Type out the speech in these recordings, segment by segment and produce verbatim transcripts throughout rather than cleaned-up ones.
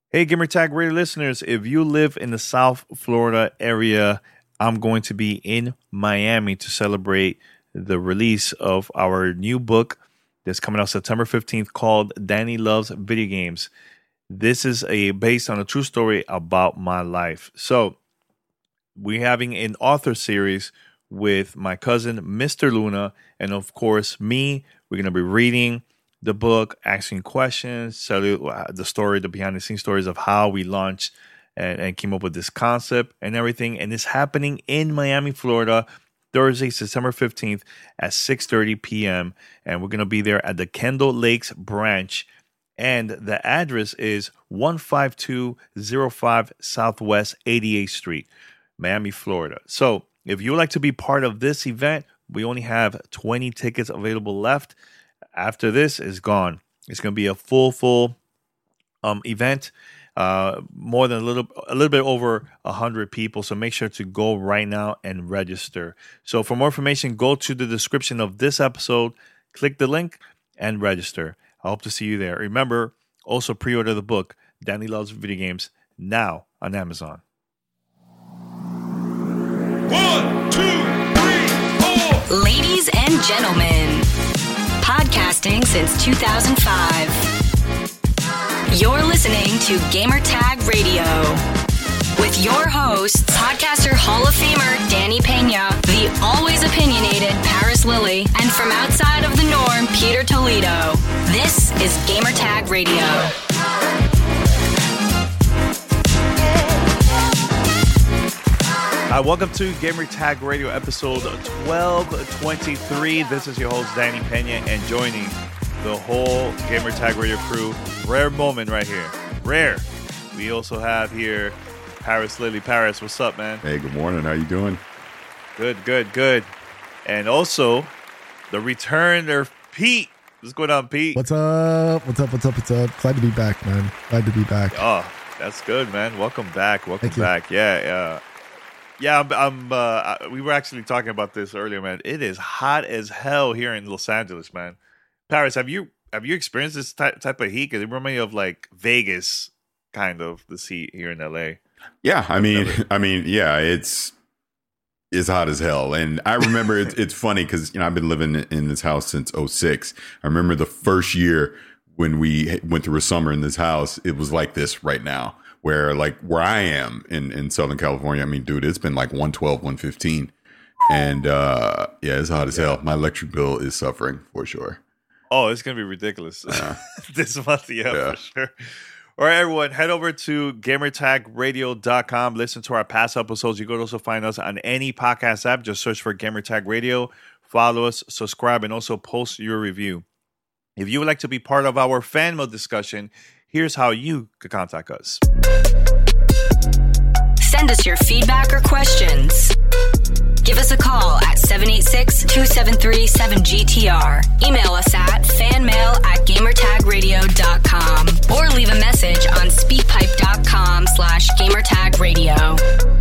Hey, Gamertag Radio listeners, if you live in the South Florida area, I'm going to be in Miami to celebrate the release of our new book that's coming out September fifteenth called Danny Loves Video Games. This is a based on a true story about my life. So we're having an author series with my cousin, Mister Luna, and of course me. We're going to be reading the book, asking questions, tell you the story, the behind the scenes stories of how we launched and, and came up with this concept and everything. And it's happening in Miami, Florida, Thursday, September fifteenth at six thirty p.m. And we're going to be there at the Kendall Lakes branch. And the address is one five two zero five Southwest eighty-eighth Street, Miami, Florida. So if you would like to be part of this event, we only have twenty tickets available left. After this is gone. It's going to be a full, full um, event. Uh, more than a little, a little bit over a hundred people. So make sure to go right now and register. So for more information, go to the description of this episode, click the link, and register. I hope to see you there. Remember, also pre-order the book, Danny Loves Video Games, now on Amazon. One, two, three, four. Ladies and gentlemen, podcasting since two thousand five. You're listening to Gamertag Radio with your hosts, podcaster Hall of Famer Danny Pena, the always opinionated Paris Lilly, and from outside of the norm, Peter Toledo. This is Gamertag Radio. Hi, welcome to Gamertag Radio episode twelve twenty-three. This is your host, Danny Pena, and joining the whole Gamertag Radio crew, rare moment right here. Rare. We also have here Paris Lilly. Paris, what's up, man? Hey, good morning. How you doing? Good, good, good. And also, the return of Pete. What's going on, Pete? What's up? What's up? What's up? What's up? Glad to be back, man. Glad to be back. Oh, that's good, man. Welcome back. Welcome Thank you. back. Yeah, yeah. Yeah, I'm. I'm uh, we were actually talking about this earlier, man. It is hot as hell here in Los Angeles, man. Paris, have you have you experienced this type type of heat? Because it reminds me of like Vegas, kind of the heat here in L A. Yeah, I mean, I mean, yeah, it's it's hot as hell, and I remember it's it's funny because you know I've been living in this house since oh six. I remember the first year when we went through a summer in this house, it was like this right now. Where like where I am in, in Southern California, I mean, dude, it's been like one twelve, one fifteen. And uh, yeah, it's hot as hell. My electric bill is suffering for sure. Oh, it's going to be ridiculous Uh, this month. Yeah, yeah. for sure. All right, everyone, head over to gamertag radio dot com. Listen to our past episodes. You can also find us on any podcast app. Just search for Gamertag Radio. Follow us, subscribe, and also post your review. If you would like to be part of our fan mail discussion, here's how you could contact us. Send us your feedback or questions. Give us a call at seven eight six, two seven three, seven G T R. Email us at fanmail at gamertagradio dot com or leave a message on speakpipe.com slash gamertagradio.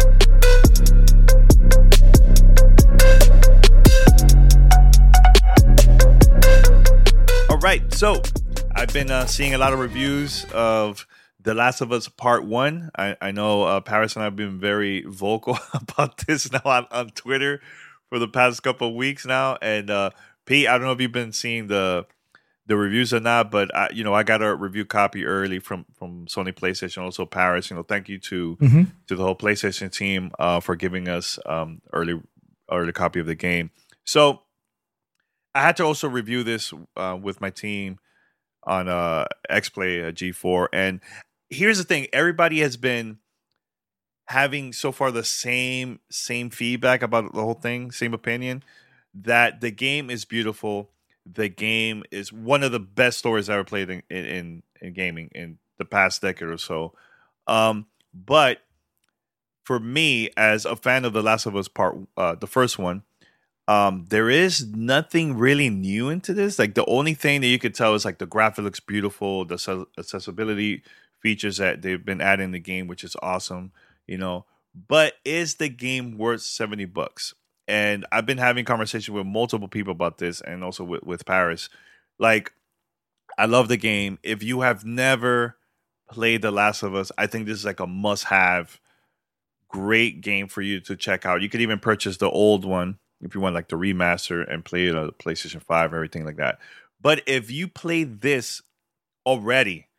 All right, so I've been uh, seeing a lot of reviews of The Last of Us Part one. I, I know uh, Paris and I have been very vocal about this now on, on Twitter for the past couple of weeks now. And uh, Pete, I don't know if you've been seeing the the reviews or not, but I, you know, I got a review copy early from, from Sony PlayStation, also Paris. You know, thank you to Mm-hmm. to the whole PlayStation team uh, for giving us um, early early copy of the game. So I had to also review this uh, with my team on uh, X-Play uh, G four. And here's the thing. Everybody has been having so far the same same feedback about the whole thing, same opinion, that the game is beautiful. The game is one of the best stories I ever played in, in, in gaming in the past decade or so. Um, but for me, as a fan of The Last of Us Part, uh, the first one, Um, there is nothing really new into this. Like the only thing that you could tell is like the graphic looks beautiful, the access- accessibility features that they've been adding in the game, which is awesome, you know. But is the game worth seventy bucks? And I've been having conversation with multiple people about this, and also with, with Paris. Like, I love the game. If you have never played The Last of Us, I think this is like a must-have, great game for you to check out. You could even purchase the old one if you want like the remaster and play it on PlayStation five, everything like that. But if you play this already,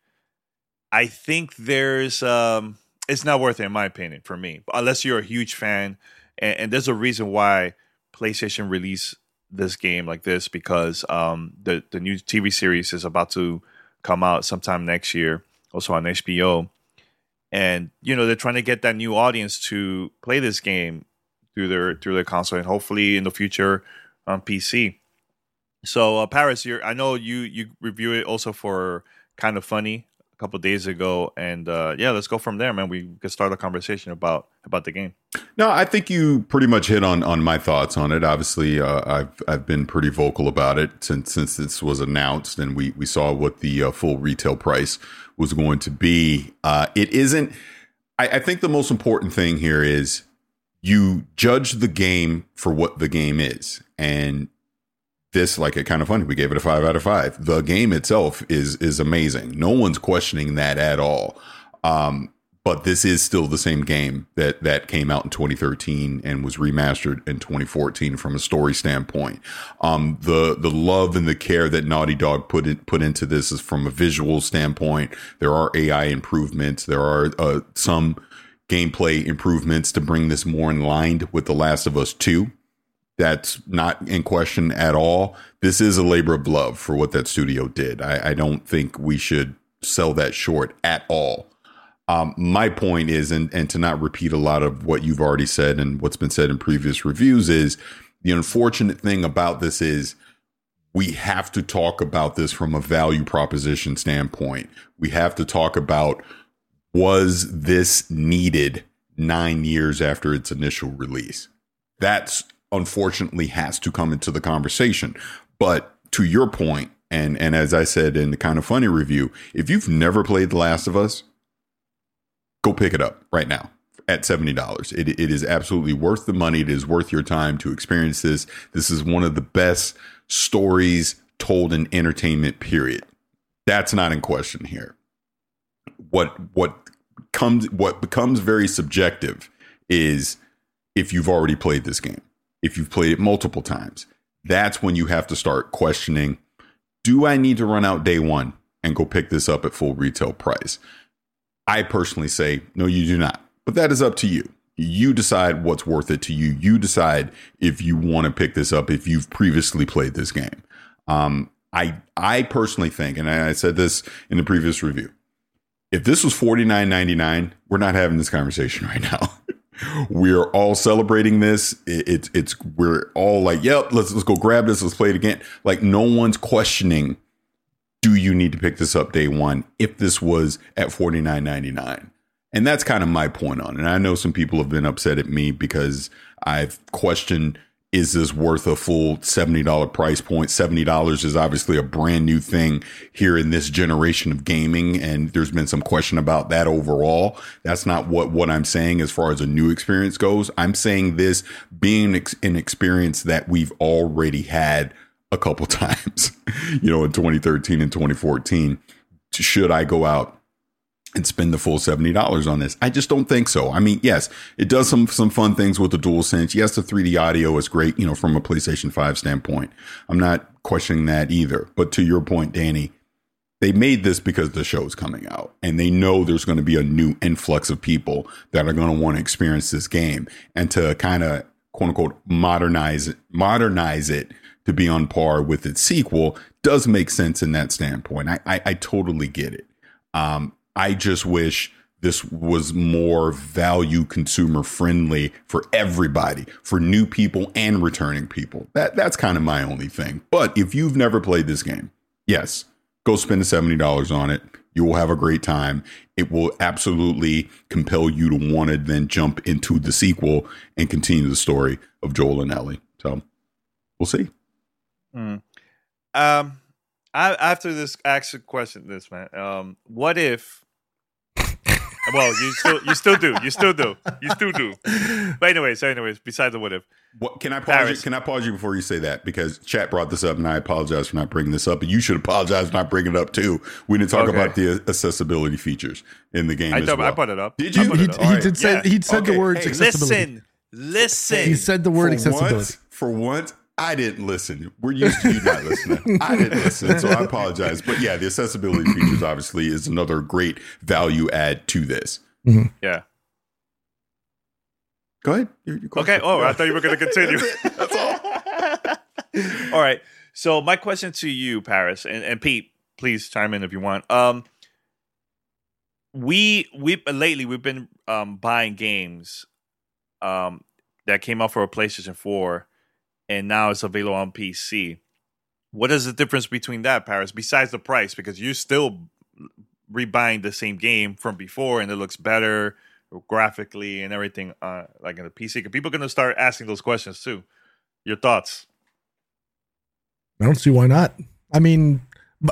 I think there's um, it's not worth it in my opinion for me, unless you're a huge fan. And, and there's a reason why PlayStation released this game like this, because um, the the new T V series is about to come out sometime next year, also on H B O. And, you know, they're trying to get that new audience to play this game through their through their console and hopefully in the future on P C. So, uh, Paris, you're, I know you you review it also for Kind of Funny a couple of days ago. And, uh, yeah, let's go from there, man. We can start a conversation about about the game. No, I think you pretty much hit on, on my thoughts on it. Obviously, uh, I've I've been pretty vocal about it since since this was announced and we, we saw what the uh, full retail price was going to be. Uh, it isn't. I, I think the most important thing here is you judge the game for what the game is, and this, like, it Kind of Funny, we gave it a five out of five. The game itself is is amazing. No one's questioning that at all. Um, but this is still the same game that that came out in twenty thirteen and was remastered in twenty fourteen from a story standpoint. Um, the the love and the care that Naughty Dog put in, put into this is from a visual standpoint. There are A I improvements. There are uh, some gameplay improvements to bring this more in line with The Last of Us two. That's not in question at all. This is a labor of love for what that studio did. I, I don't think we should sell that short at all. Um, my point is, and, and to not repeat a lot of what you've already said and what's been said in previous reviews, is the unfortunate thing about this is we have to talk about this from a value proposition standpoint. We have to talk about, was this needed nine years after its initial release? That's unfortunately has to come into the conversation. But to your point, and, and as I said in the Kind of Funny review, if you've never played The Last of Us, go pick it up right now at seventy dollars. It, it is absolutely worth the money. It is worth your time to experience this. This is one of the best stories told in entertainment, period. That's not in question here. What what comes what becomes very subjective is if you've already played this game, if you've played it multiple times, that's when you have to start questioning, do I need to run out day one and go pick this up at full retail price? I personally say, no, you do not. But that is up to you. You decide what's worth it to you. You decide if you want to pick this up, if you've previously played this game. Um, I I personally think, and I said this in the previous review, if this was forty-nine ninety-nine, we're not having this conversation right now. We're all celebrating this. It, it's it's we're all like, yep, let's let's go grab this. Let's play it again. Like, no one's questioning, do you need to pick this up day one if this was at forty-nine ninety-nine? And that's kind of my point on it. And I know some people have been upset at me because I've questioned, is this worth a full seventy dollars price point? seventy dollars is obviously a brand new thing here in this generation of gaming. And there's been some question about that overall. That's not what, what I'm saying as far as a new experience goes. I'm saying this being an experience that we've already had a couple times, you know, in twenty thirteen and twenty fourteen. Should I go out and spend the full seventy dollars on this? I just don't think so. I mean, yes, it does some some fun things with the DualSense. Yes, the three D audio is great, you know, from a PlayStation five standpoint. I'm not questioning that either. But to your point, Danny, they made this because the show's coming out and they know there's going to be a new influx of people that are going to want to experience this game, and to kind of quote unquote modernize it, modernize it to be on par with its sequel does make sense in that standpoint. I, I, I totally get it. Um, I just wish this was more value consumer friendly for everybody, for new people and returning people. That that's kind of my only thing. But if you've never played this game, yes, go spend the seventy dollars on it. You will have a great time. It will absolutely compel you to want to then jump into the sequel and continue the story of Joel and Ellie. So we'll see. Mm. Um, I, after this, ask a question, this man. Um, what if? Well, you still you still do. You still do. You still do. But anyways, anyways, besides the what if. What, can I pause Paris. you? Can I pause you before you say that? Because chat brought this up, and I apologize for not bringing this up. And you should apologize for not bringing it up too. We didn't talk Okay. about the accessibility features in the game I, as thought, well. I brought it up. Did I you? brought He, it up. he All right. did say Yeah. he said Okay. the words Hey, accessibility. Listen, listen. He said the word for accessibility. Once, for once, I didn't listen. We're used to you not listening. I didn't listen, so I apologize. But yeah, the accessibility features obviously is another great value add to this. Yeah. Go ahead. Your, your question. Okay. Oh, I thought you were going to continue. That's it. That's all. All right. So my question to you, Paris, and, and Pete, please chime in if you want. Um, we we lately we've been um, buying games um, that came out for a PlayStation four, and now it's available on P C. What is the difference between that, Paris? Besides the price, because you're still rebuying the same game from before, and it looks better graphically and everything, uh, like in the P C. People are going to start asking those questions too. Your thoughts? I don't see why not. I mean, but,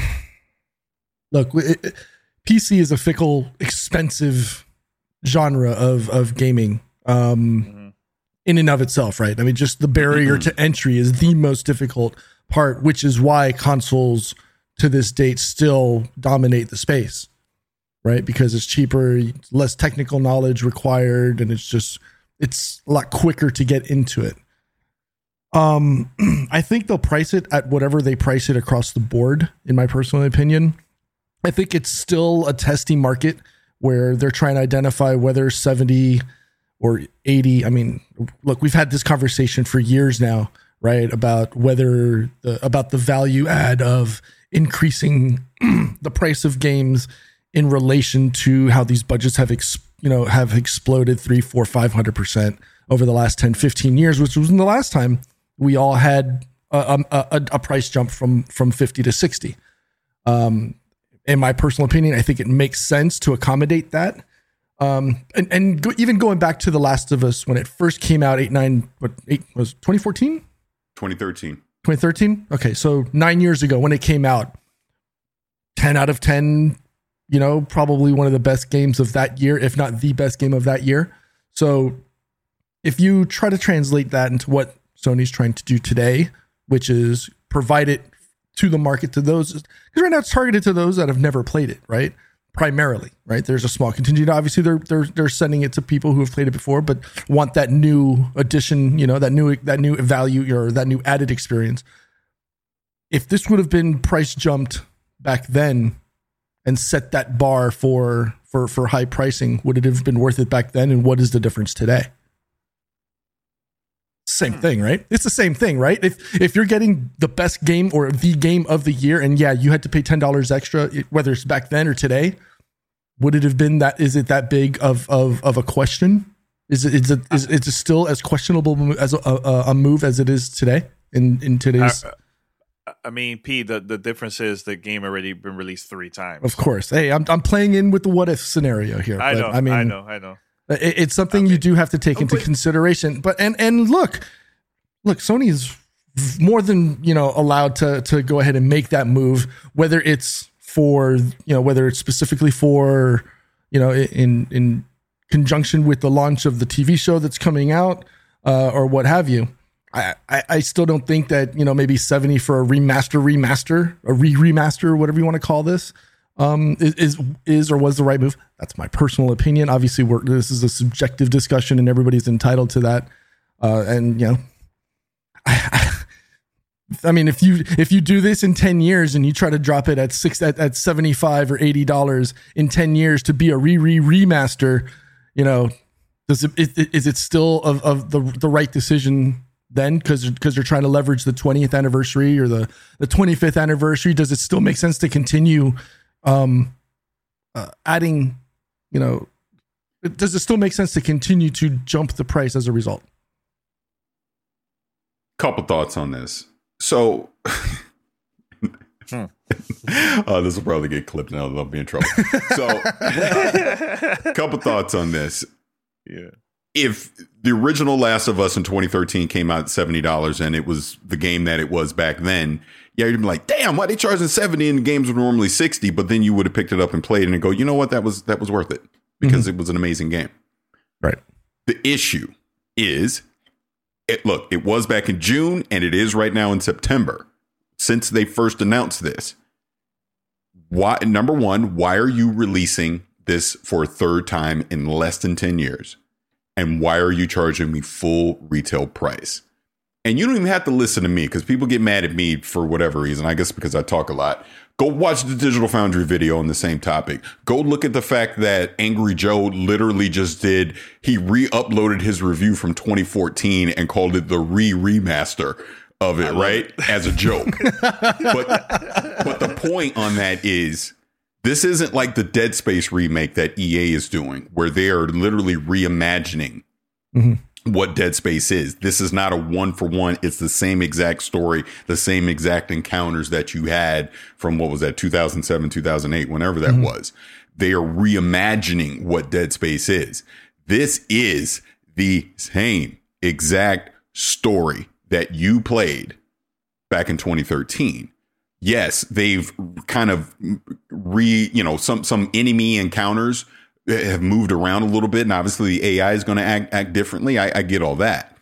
look, it, it, P C is a fickle, expensive genre of of gaming. Um, Mm-hmm. in and of itself, right? I mean, just the barrier to entry is the most difficult part, which is why consoles to this date still dominate the space, right? Because it's cheaper, less technical knowledge required, and it's just, it's a lot quicker to get into it. Um, I think they'll price it at whatever they price it across the board, in my personal opinion. I think it's still a testing market where they're trying to identify whether seventy or eighty. I mean, look, we've had this conversation for years now, right? About whether the, about the value add of increasing the price of games in relation to how these budgets have, ex, you know, have exploded three, four, five hundred percent over the last ten, fifteen years, which was in the last time we all had a, a, a price jump from, from fifty to sixty. Um, in my personal opinion, I think it makes sense to accommodate that. Um, and, and go, even going back to The Last of Us, when it first came out, eight, nine, what, eight was twenty fourteen? twenty thirteen. twenty thirteen? Okay. So nine years ago when it came out, ten out of ten, you know, probably one of the best games of that year, if not the best game of that year. So if you try to translate that into what Sony's trying to do today, which is provide it to the market, to those, because right now it's targeted to those that have never played it, right? Primarily, right? There's a small contingent. Obviously, they're they're they're sending it to people who have played it before, but want that new addition, you know, that new that new value or that new added experience. If this would have been price jumped back then and set that bar for for for high pricing, would it have been worth it back then? And what is the difference today? Same thing, right? It's the same thing, right? If if you're getting the best game or the game of the year, and yeah, you had to pay ten dollars extra, whether it's back then or today, would it have been that? Is it that big of of, of a question? Is it is it is it still as questionable as a, a, a move as it is today in in today's? I, I mean, P, the, the difference is the game already been released three times. Of course, hey, I'm I'm playing in with the what if scenario here. I but, know, I mean, I know, I know. It, it's something you do have to take into consideration. But and and look, look, Sony is more than, you know, allowed to to go ahead and make that move, whether it's for, you know, whether it's specifically for, you know, in in conjunction with the launch of the T V show that's coming out, uh, or what have you. I, I, I still don't think that, you know, maybe seventy for a remaster, remaster, a re remaster, whatever you want to call this, um, is, is is or was the right move. That's my personal opinion. Obviously, we're, this is a subjective discussion, and everybody's entitled to that. Uh, and you know, I, I mean, if you if you do this in ten years and you try to drop it at six at, at seventy five or eighty dollars in ten years to be a re re remaster, you know, does it is, is it still of, of the the right decision? Then, because because they're trying to leverage the twentieth anniversary or the, the twenty-fifth anniversary, does it still make sense to continue um, uh, adding, you know, does it still make sense to continue to jump the price as a result? Couple thoughts on this. So, hmm. uh, this will probably get clipped now. I'll be in trouble. So, couple thoughts on this. Yeah. If the original Last of Us in twenty thirteen came out at seventy dollars and it was the game that it was back then, yeah, you'd be like, damn, why are they charging seventy and the games were normally sixty? But then you would have picked it up and played it and go, you know what, that was that was worth it. because Mm-hmm. it was an amazing game. Right. The issue is, it, look, it was back in June and it is right now in September since they first announced this. Why? Number one, why are you releasing this for a third time in less than ten years? And why are you charging me full retail price? And you don't even have to listen to me because people get mad at me for whatever reason. I guess because I talk a lot. Go watch the Digital Foundry video on the same topic. Go look at the fact that Angry Joe literally just did, he re-uploaded his review from twenty fourteen and called it the re-remaster of it, right? It. As a joke. but, but the point on that is, this isn't like the Dead Space remake that E A is doing, where they are literally reimagining mm-hmm. what Dead Space is. This is not a one for one. It's the same exact story, the same exact encounters that you had from, what was that, two thousand seven, two thousand eight, whenever that mm-hmm. was. They are reimagining what Dead Space is. This is the same exact story that you played back in twenty thirteen. Yes, they've kind of re, you know, some some enemy encounters have moved around a little bit, and obviously the A I is going to act act differently. I, I get all that,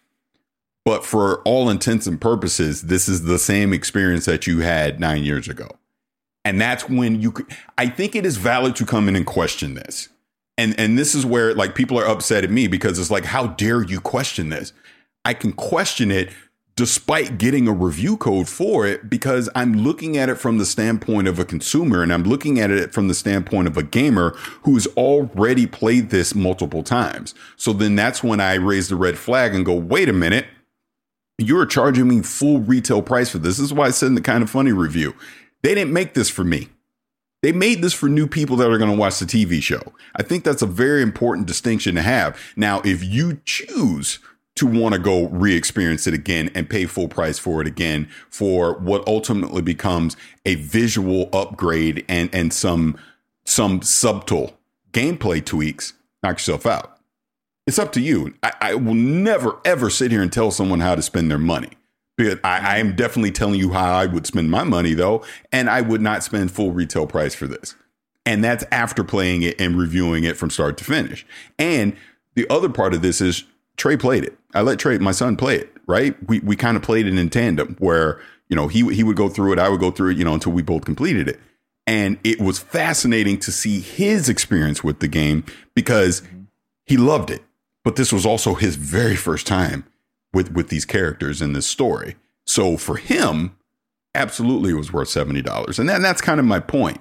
but for all intents and purposes, this is the same experience that you had nine years ago, and that's when you could. I think it is valid to come in and question this, and and this is where like people are upset at me because it's like, how dare you question this? I can question it despite getting a review code for it, because I'm looking at it from the standpoint of a consumer, and I'm looking at it from the standpoint of a gamer who's already played this multiple times. So then that's when I raise the red flag and go, wait a minute, you're charging me full retail price for this. This is why I said in the Kind of Funny review, they didn't make this for me. They made this for new people that are going to watch the T V show. I think that's a very important distinction to have. Now, if you choose to want to go re-experience it again and pay full price for it again for what ultimately becomes a visual upgrade and, and some, some subtle gameplay tweaks, knock yourself out. It's up to you. I, I will never, ever sit here and tell someone how to spend their money. But I, I am definitely telling you how I would spend my money, though, and I would not spend full retail price for this. And that's after playing it and reviewing it from start to finish. And the other part of this is Trey played it. I let Trey, my son, play it, right? We we kind of played it in tandem where, you know, he he would go through it, I would go through it, you know, until we both completed it. And it was fascinating to see his experience with the game because he loved it. But this was also his very first time with, with these characters in this story. So for him, absolutely it was worth seventy dollars. And, that, and that's kind of my point.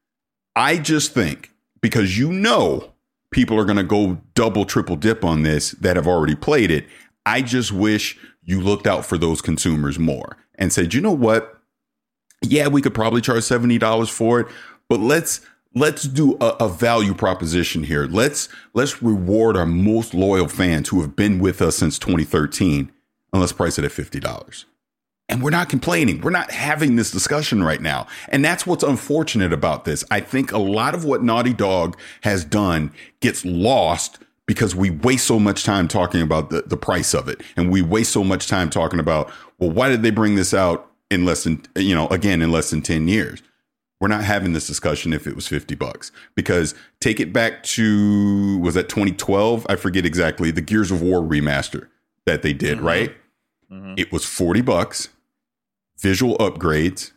I just think because you know people are going to go double, triple dip on this that have already played it. I just wish you looked out for those consumers more and said, you know what? Yeah, we could probably charge seventy dollars for it, but let's let's do a, a value proposition here. Let's let's reward our most loyal fans who have been with us since twenty thirteen, and let's price it at fifty dollars. And we're not complaining. We're not having this discussion right now. And that's what's unfortunate about this. I think a lot of what Naughty Dog has done gets lost because we waste so much time talking about the, the price of it. And we waste so much time talking about, well, why did they bring this out in less than, you know, again, in less than ten years? We're not having this discussion if it was fifty bucks, because take it back to, was that twenty twelve? I forget exactly, the Gears of War remaster that they did, mm-hmm. right? Mm-hmm. It was forty bucks. Visual upgrades,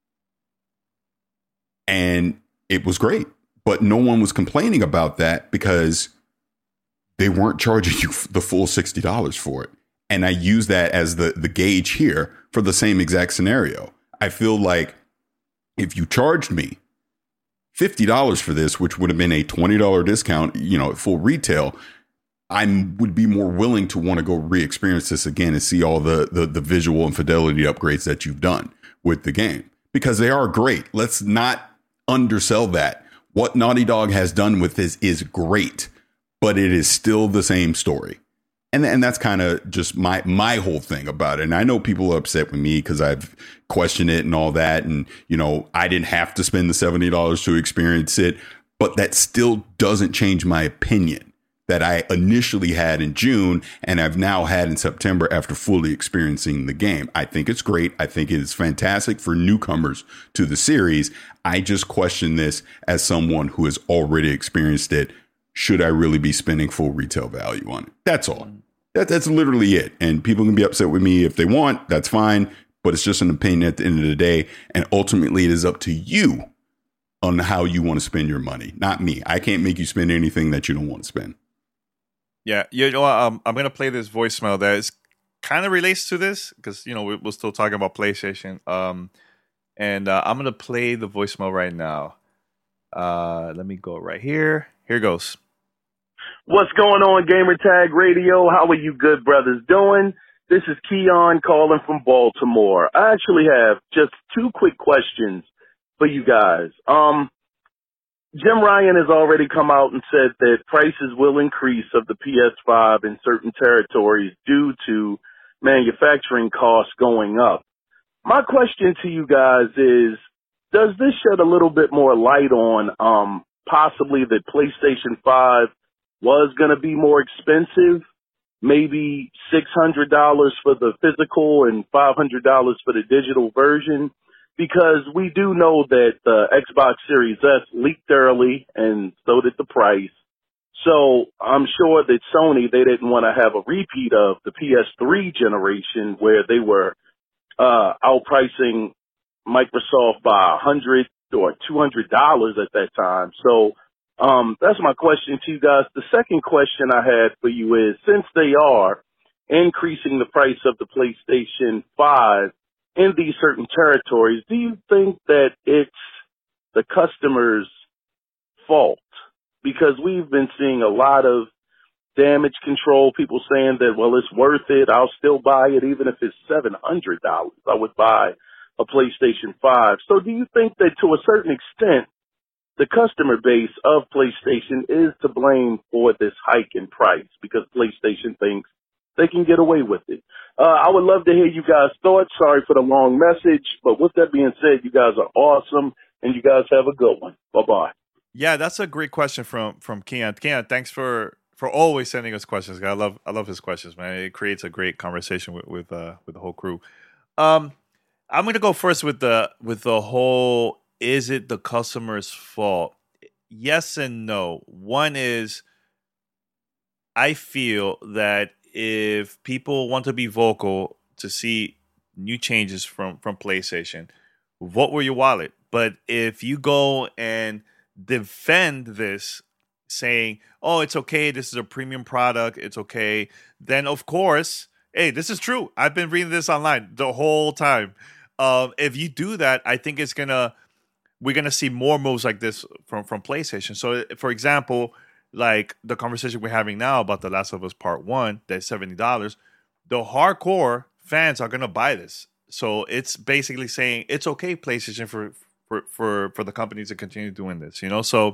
and it was great, but no one was complaining about that because they weren't charging you the full sixty dollars for it. And I use that as the, the gauge here for the same exact scenario. I feel like if you charged me fifty dollars for this, which would have been a twenty dollars discount, you know, at full retail, I would be more willing to want to go re-experience this again and see all the, the the visual and fidelity upgrades that you've done with the game, because they are great. Let's not undersell that. What Naughty Dog has done with this is great, but it is still the same story. And, and that's kind of just my my whole thing about it. And I know people are upset with me because I've questioned it and all that. And, you know, I didn't have to spend the seventy dollars to experience it, but that still doesn't change my opinion that I initially had in June and I've now had in September after fully experiencing the game. I think it's great. I think it is fantastic for newcomers to the series. I just question this as someone who has already experienced it should I really be spending full retail value on it? That's all. That, that's literally it. And people can be upset with me if they want. That's fine. But it's just an opinion at the end of the day. And ultimately, it is up to you on how you want to spend your money, not me. I can't make you spend anything that you don't want to spend. Yeah, you know, um, I'm going to play this voicemail that is kind of relates to this because, you know, we're, we're still talking about PlayStation. Um, and uh, I'm going to play the voicemail right now. Uh, let me go right here. Here goes. What's going on, Gamer Tag Radio? How are you good brothers doing? This is Keon calling from Baltimore. I actually have just two quick questions for you guys. Um, Jim Ryan has already come out and said that prices will increase of the P S five in certain territories due to manufacturing costs going up. My question to you guys is, does this shed a little bit more light on um, possibly that PlayStation five was going to be more expensive, maybe six hundred dollars for the physical and five hundred dollars for the digital version? Because we do know that the Xbox Series S leaked early, and so did the price. So I'm sure that Sony, they didn't want to have a repeat of the P S three generation where they were uh, outpricing Microsoft by one hundred dollars or two hundred dollars at that time. So um, that's my question to you guys. The second question I had for you is, since they are increasing the price of the PlayStation five in these certain territories, do you think that it's the customer's fault? Because we've been seeing a lot of damage control, people saying that, well, it's worth it. I'll still buy it even if it's seven hundred dollars. I would buy a PlayStation five. So do you think that to a certain extent, the customer base of PlayStation is to blame for this hike in price because PlayStation thinks they can get away with it? Uh, I would love to hear you guys' thoughts. Sorry for the long message, but with that being said, you guys are awesome, and you guys have a good one. Bye-bye. Yeah, that's a great question from from Keon. Keon, thanks for, for always sending us questions. I love I love his questions, man. It creates a great conversation with with, uh, with the whole crew. Um, I'm gonna go first with the with the whole, is it the customer's fault? Yes and no. One is, I feel that if people want to be vocal to see new changes from, from PlayStation, vote with your wallet. But if you go and defend this, saying, oh, it's okay, this is a premium product, it's okay, then of course, hey, this is true. I've been reading this online the whole time. Um, if you do that, I think it's gonna we're gonna see more moves like this from, from PlayStation. So, for example, like the conversation we're having now about The Last of Us Part One, that's seventy dollars. The hardcore fans are gonna buy this. So it's basically saying it's okay, PlayStation, for for for, for the companies to continue doing this. You know, so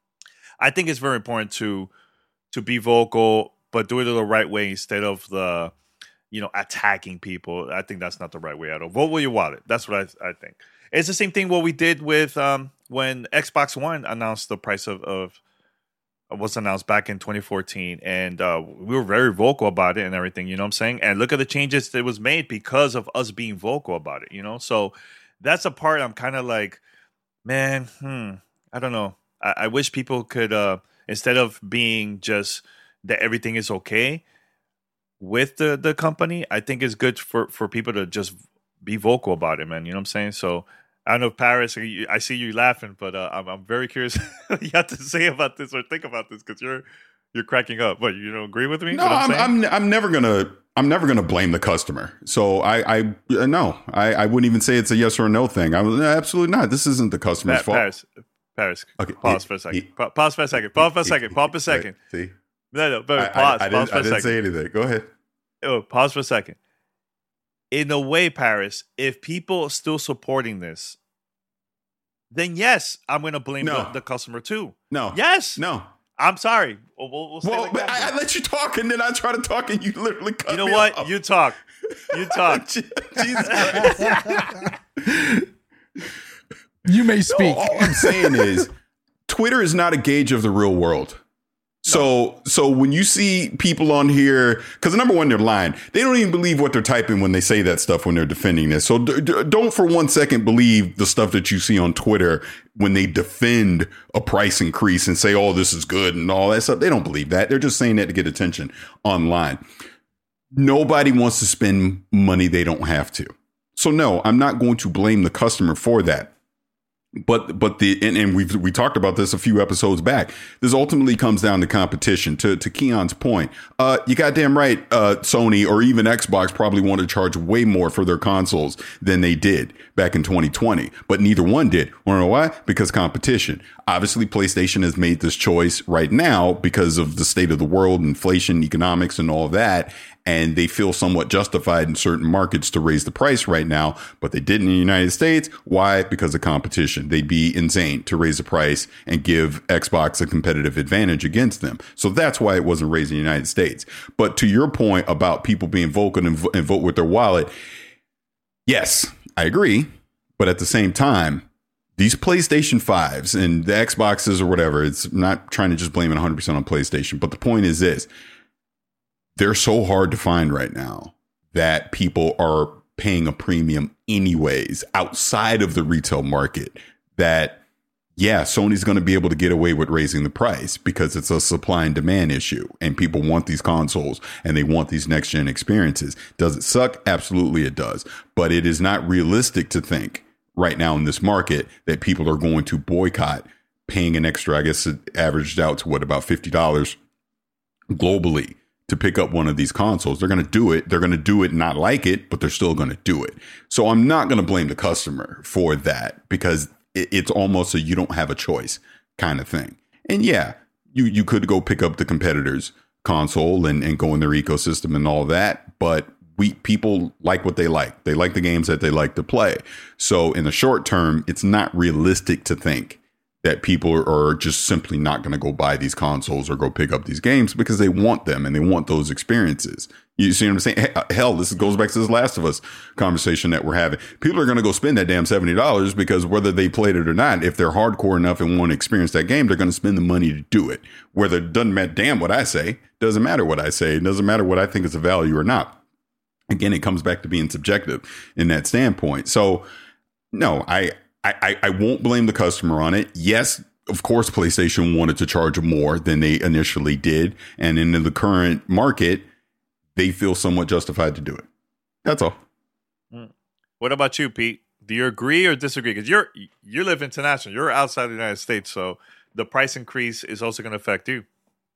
I think it's very important to to be vocal, but do it the right way instead of the, you know, attacking people. I think that's not the right way at all. Vote with your wallet. That's what I, I think. It's the same thing what we did with um, when Xbox One announced the price of, of was announced back in twenty fourteen. And uh, we were very vocal about it and everything, you know what I'm saying? And look at the changes that was made because of us being vocal about it, you know? So that's a part I'm kind of like, man, hmm, I don't know. I, I wish people could, uh, instead of being just that everything is okay with the, the company, I think it's good for, for people to just be vocal about it, man. You know what I'm saying? So I don't know, Paris, I see you laughing, but uh, I'm, I'm very curious what you have to say about this or think about this, because you're you're cracking up. But you don't agree with me? No, I'm, I'm I'm I'm never gonna I'm never gonna blame the customer. So I I uh, no, I, I wouldn't even say it's a yes or a no thing. I was absolutely not. This isn't the customer's pa- fault. Paris, Paris, okay, pause he, for a second. He, pa- pause for a second. Pause for a second. Pause for a second. Right, see, no, no, but I, pause. I, I pause didn't, for a I didn't second. say anything. Go ahead. Oh, pause for a second. In a way, Paris, if people are still supporting this, then yes, I'm going to blame no. the, the customer too. No. Yes. No. I'm sorry. We'll, we'll, we'll, well, like but I, I let you talk, and then I try to talk, and you literally cut me You know me what? off. You talk. You talk. Jesus Christ. You may speak. No, all I'm saying is Twitter is not a gauge of the real world. So, so when you see people on here, because number one, they're lying. They don't even believe what they're typing when they say that stuff when they're defending this. So d- d- don't for one second believe the stuff that you see on Twitter when they defend a price increase and say, oh, this is good and all that stuff. They don't believe that. They're just saying that to get attention online. Nobody wants to spend money they don't have to. So no, I'm not going to blame the customer for that. But but the and, and we've we talked about this a few episodes back. This ultimately comes down to competition. To to Keon's point, uh, you goddamn right. Uh, Sony or even Xbox probably want to charge way more for their consoles than they did back in twenty twenty. But neither one did. Want to know why? Because competition. Obviously, PlayStation has made this choice right now because of the state of the world, inflation, economics, and all that. And they feel somewhat justified in certain markets to raise the price right now, but they didn't in the United States. Why? Because of competition. They'd be insane to raise the price and give Xbox a competitive advantage against them. So that's why it wasn't raised in the United States. But to your point about people being vocal and, vo- and vote with their wallet, yes, I agree. But at the same time, these PlayStation fives and the Xboxes or whatever, it's I'm not trying to just blame it one hundred percent on PlayStation. But the point is this. They're so hard to find right now that people are paying a premium anyways outside of the retail market that, yeah, Sony's going to be able to get away with raising the price because it's a supply and demand issue and people want these consoles and they want these next gen experiences. Does it suck? Absolutely it does. But it is not realistic to think right now in this market that people are going to boycott paying an extra, I guess it averaged out to what, about fifty dollars globally to pick up one of these consoles. They're going to do it. They're going to do it, not like it, but they're still going to do it. So I'm not going to blame the customer for that because it, it's almost a you don't have a choice kind of thing. And yeah, you, you could go pick up the competitor's console and, and go in their ecosystem and all that. But we people like what they like. They like the games that they like to play. So in the short term, it's not realistic to think that people are just simply not going to go buy these consoles or go pick up these games because they want them and they want those experiences. You see what I'm saying? Hell, this goes back to this Last of Us conversation that we're having. People are going to go spend that damn seventy dollars because whether they played it or not, if they're hardcore enough and want to experience that game, they're going to spend the money to do it. Whether it doesn't matter, damn what I say, doesn't matter what I say. It doesn't matter what I think is a value or not. Again, it comes back to being subjective in that standpoint. So no, I, I, I won't blame the customer on it. Yes, of course, PlayStation wanted to charge more than they initially did. And in the current market, they feel somewhat justified to do it. That's all. What about you, Pete? Do you agree or disagree? Because you're you live international. You're outside the United States. So the price increase is also going to affect you.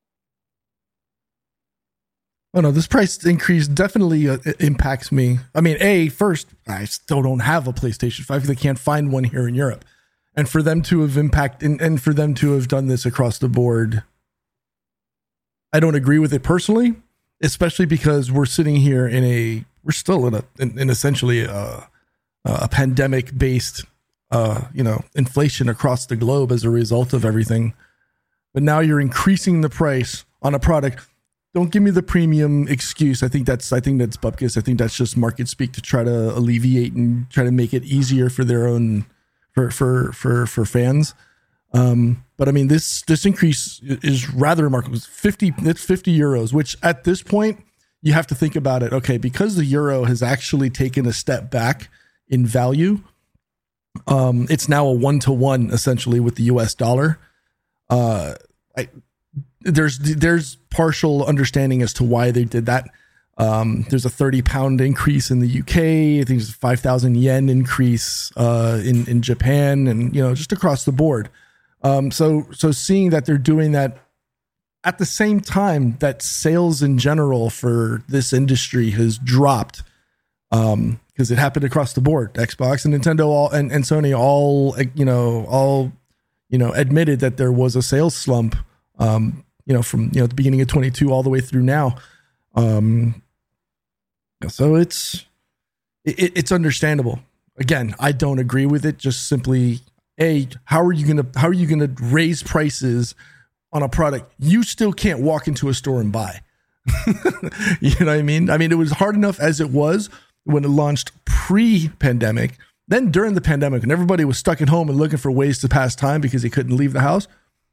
Oh, no, this price increase definitely uh, impacts me. I mean, A, first, I still don't have a PlayStation five because I can't find one here in Europe. And for them to have impact and, and for them to have done this across the board, I don't agree with it personally, especially because we're sitting here in a, we're still in a, in, in essentially a, a pandemic based, uh, you know, inflation across the globe as a result of everything. But now you're increasing the price on a product. Don't give me the premium excuse. I think that's I think that's bupkis. I think that's just market speak to try to alleviate and try to make it easier for their own for for for for fans. Um, but I mean, this this increase is rather remarkable. It's fifty. It's fifty euros, which at this point you have to think about it. Okay, because the euro has actually taken a step back in value. Um, it's now a one to one essentially with the U S dollar. Uh, I. There's there's partial understanding as to why they did that. Um, there's a thirty pound increase in the U K. I think there's a five thousand yen increase uh, in in Japan, and you know just across the board. Um, so so seeing that they're doing that at the same time that sales in general for this industry has dropped because um, it happened across the board. Xbox and Nintendo all and, and Sony all you know all you know admitted that there was a sales slump. Um, you know, from, you know, the beginning of twenty-two all the way through now. Um, so it's, it, it's understandable. Again, I don't agree with it. Just simply, A, how are you going to, how are you going to raise prices on a product you still can't walk into a store and buy? You know what I mean? I mean, it was hard enough as it was when it launched pre-pandemic. Then during the pandemic, when everybody was stuck at home and looking for ways to pass time because they couldn't leave the house,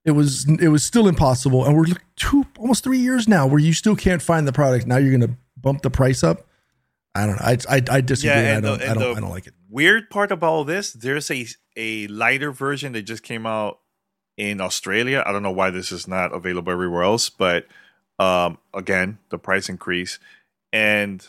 it was it was still impossible, and we're like two almost three years now where you still can't find the product. Now you're going to bump the price up. I don't know. I I, I disagree. Yeah, I and don't. the- I and don't. the I don't like it. Weird part about all this, there's a a lighter version that just came out in Australia. I don't know why this is not available everywhere else, but um, again, the price increase, and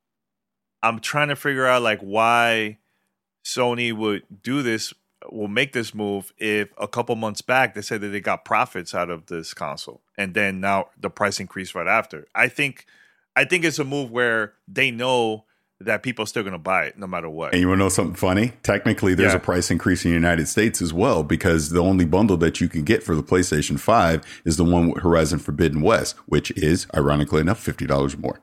I'm trying to figure out like why Sony would do this, will make this move if a couple months back they said that they got profits out of this console, and then now the price increased right after. I think, I think it's a move where they know that people are still going to buy it no matter what. And you want to know something funny? Technically, there's Yeah. a price increase in the United States as well, because the only bundle that you can get for the PlayStation five is the one with Horizon Forbidden West, which is, ironically enough, fifty dollars more.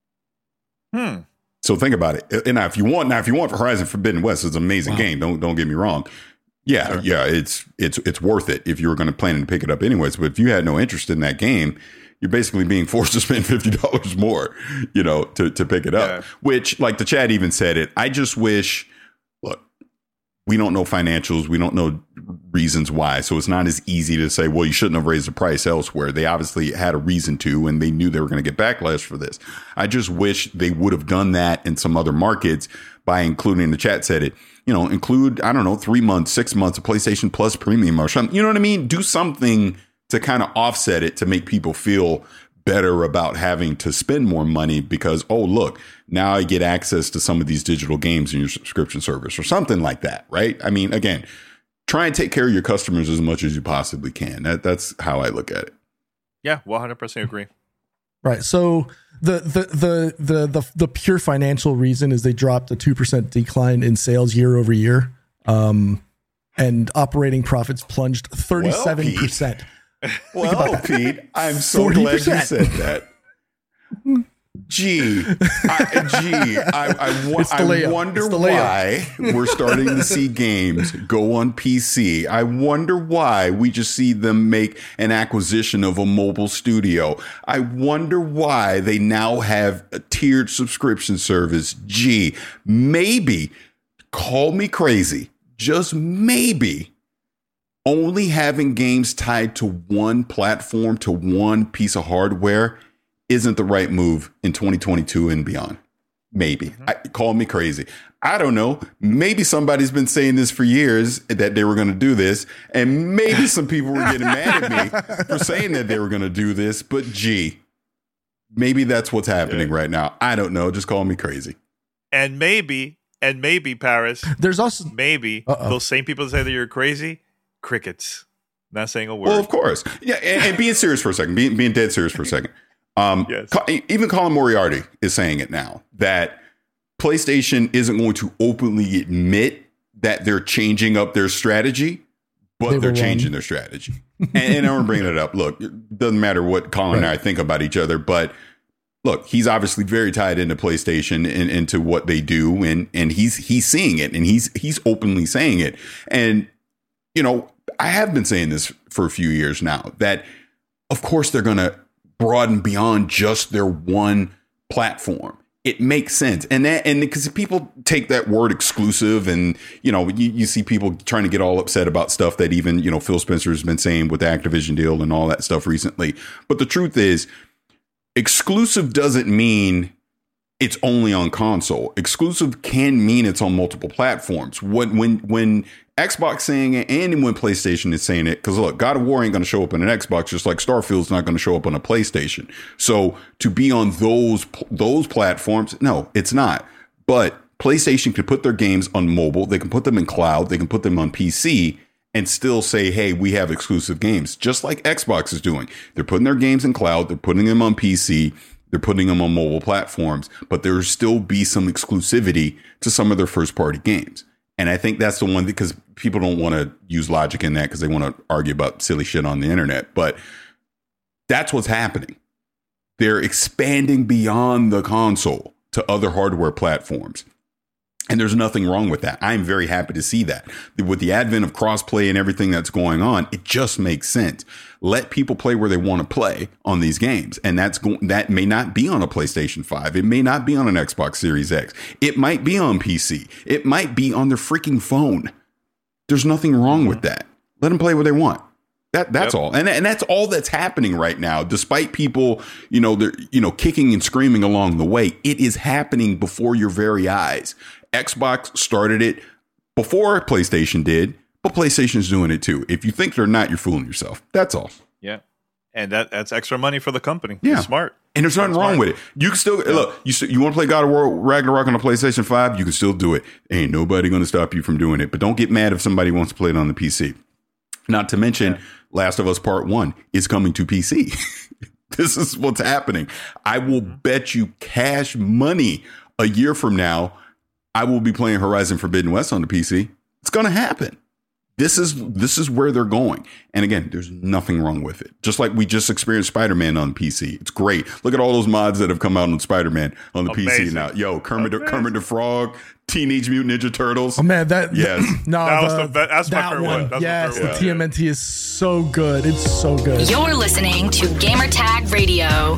Hmm. So think about it. And now, if you want, now if you want Horizon Forbidden West, it's an amazing Wow. game. Don't don't get me wrong. Yeah, Sure. yeah, it's it's it's worth it if you were going to plan to pick it up anyways. But if you had no interest in that game, you're basically being forced to spend fifty dollars more, you know, to to pick it up. Yeah. Which, like the chat even said it. I just wish. Look, we don't know financials. We don't know reasons why. So it's not as easy to say, well, you shouldn't have raised the price elsewhere. They obviously had a reason to, and they knew they were going to get backlash for this. I just wish they would have done that in some other markets by including, the chat said it, you know, include, I don't know, three months, six months of PlayStation Plus Premium or something. You know what I mean? Do something to kind of offset it to make people feel better about having to spend more money because, oh, look, now I get access to some of these digital games in your subscription service or something like that, right? I mean, again, try and take care of your customers as much as you possibly can. That, that's how I look at it. Yeah, one hundred percent agree. Right. So the the the the the, the pure financial reason is they dropped a two percent decline in sales year over year, um, and operating profits plunged thirty seven percent. Well, Pete, I'm so glad you said that. Gee, I, gee, I, I, wa- It's the I layup. wonder It's the why we're starting to see games go on P C. I wonder why we just see them make an acquisition of a mobile studio. I wonder why they now have a tiered subscription service. Gee, maybe, call me crazy, just maybe, only having games tied to one platform, to one piece of hardware, isn't the right move in twenty twenty-two and beyond. Maybe. Mm-hmm. I, call me crazy. I don't know. Maybe somebody's been saying this for years that they were going to do this. And maybe some people were getting mad at me for saying that they were going to do this. But gee, maybe that's what's happening yeah. right now. I don't know. Just call me crazy. And maybe, and maybe, Paris, there's also maybe Uh-oh. those same people that say that you're crazy, crickets. Not saying a word. Well, of course. Yeah. And, and being serious for a second, being, being dead serious for a second. Um, yes. Even Colin Moriarty is saying it now that PlayStation isn't going to openly admit that they're changing up their strategy, but they they're changing wrong. their strategy. and, and I'm bringing it up. Look, it doesn't matter what Colin right. and I think about each other, but look, he's obviously very tied into PlayStation and into what they do, and and he's he's seeing it, and he's he's openly saying it. And you know, I have been saying this for a few years now that, of course, they're going to broaden beyond just their one platform. It makes sense. And that, and because people take that word exclusive, and, you know, you, you see people trying to get all upset about stuff that even, you know, Phil Spencer has been saying with the Activision deal and all that stuff recently. But the truth is, exclusive doesn't mean it's only on console. Exclusive can mean it's on multiple platforms. When when when Xbox saying it and when PlayStation is saying it, because look, God of War ain't going to show up on an Xbox, just like Starfield's not going to show up on a PlayStation. So to be on those those platforms, no, it's not. But PlayStation can put their games on mobile. They can put them in cloud. They can put them on P C and still say, hey, we have exclusive games, just like Xbox is doing. They're putting their games in cloud. They're putting them on P C. They're putting them on mobile platforms, but there will still be some exclusivity to some of their first party games. And I think that's the one, because people don't want to use logic in that because they want to argue about silly shit on the internet. But that's what's happening. They're expanding beyond the console to other hardware platforms. And there's nothing wrong with that. I'm very happy to see that. With the advent of crossplay and everything that's going on, it just makes sense. Let people play where they want to play on these games. And that's go- that may not be on a PlayStation five. It may not be on an Xbox Series X. It might be on P C. It might be on their freaking phone. There's nothing wrong with that. Let them play where they want. That that's Yep. all, and and that's all that's happening right now. Despite people, you know, they're you know kicking and screaming along the way, it is happening before your very eyes. Xbox started it before PlayStation did, but PlayStation's doing it too. If you think they're not, you're fooling yourself. That's all. Yeah. And that that's extra money for the company. Yeah. It's smart. And there's nothing That's wrong smart. with it. You can still look. You s- you want to play God of War Ragnarok on the PlayStation five? You can still do it. Ain't nobody going to stop you from doing it. But don't get mad if somebody wants to play it on the P C. Not to mention, Yeah. Last of Us Part One is coming to P C. This is what's happening. I will bet you cash money a year from now, I will be playing Horizon Forbidden West on the P C. It's going to happen. This is this is where they're going. And again, there's nothing wrong with it. Just like we just experienced Spider-Man on P C. It's great. Look at all those mods that have come out on Spider-Man on the P C Amazing. now. Yo, Kermit the, Kermit the Frog, Teenage Mutant Ninja Turtles. Oh man, that Yes. no, That was the- the be- that's my that favorite one. That's my yes, favorite the one. T M N T is so good. It's so good. You're listening to Gamertag Radio.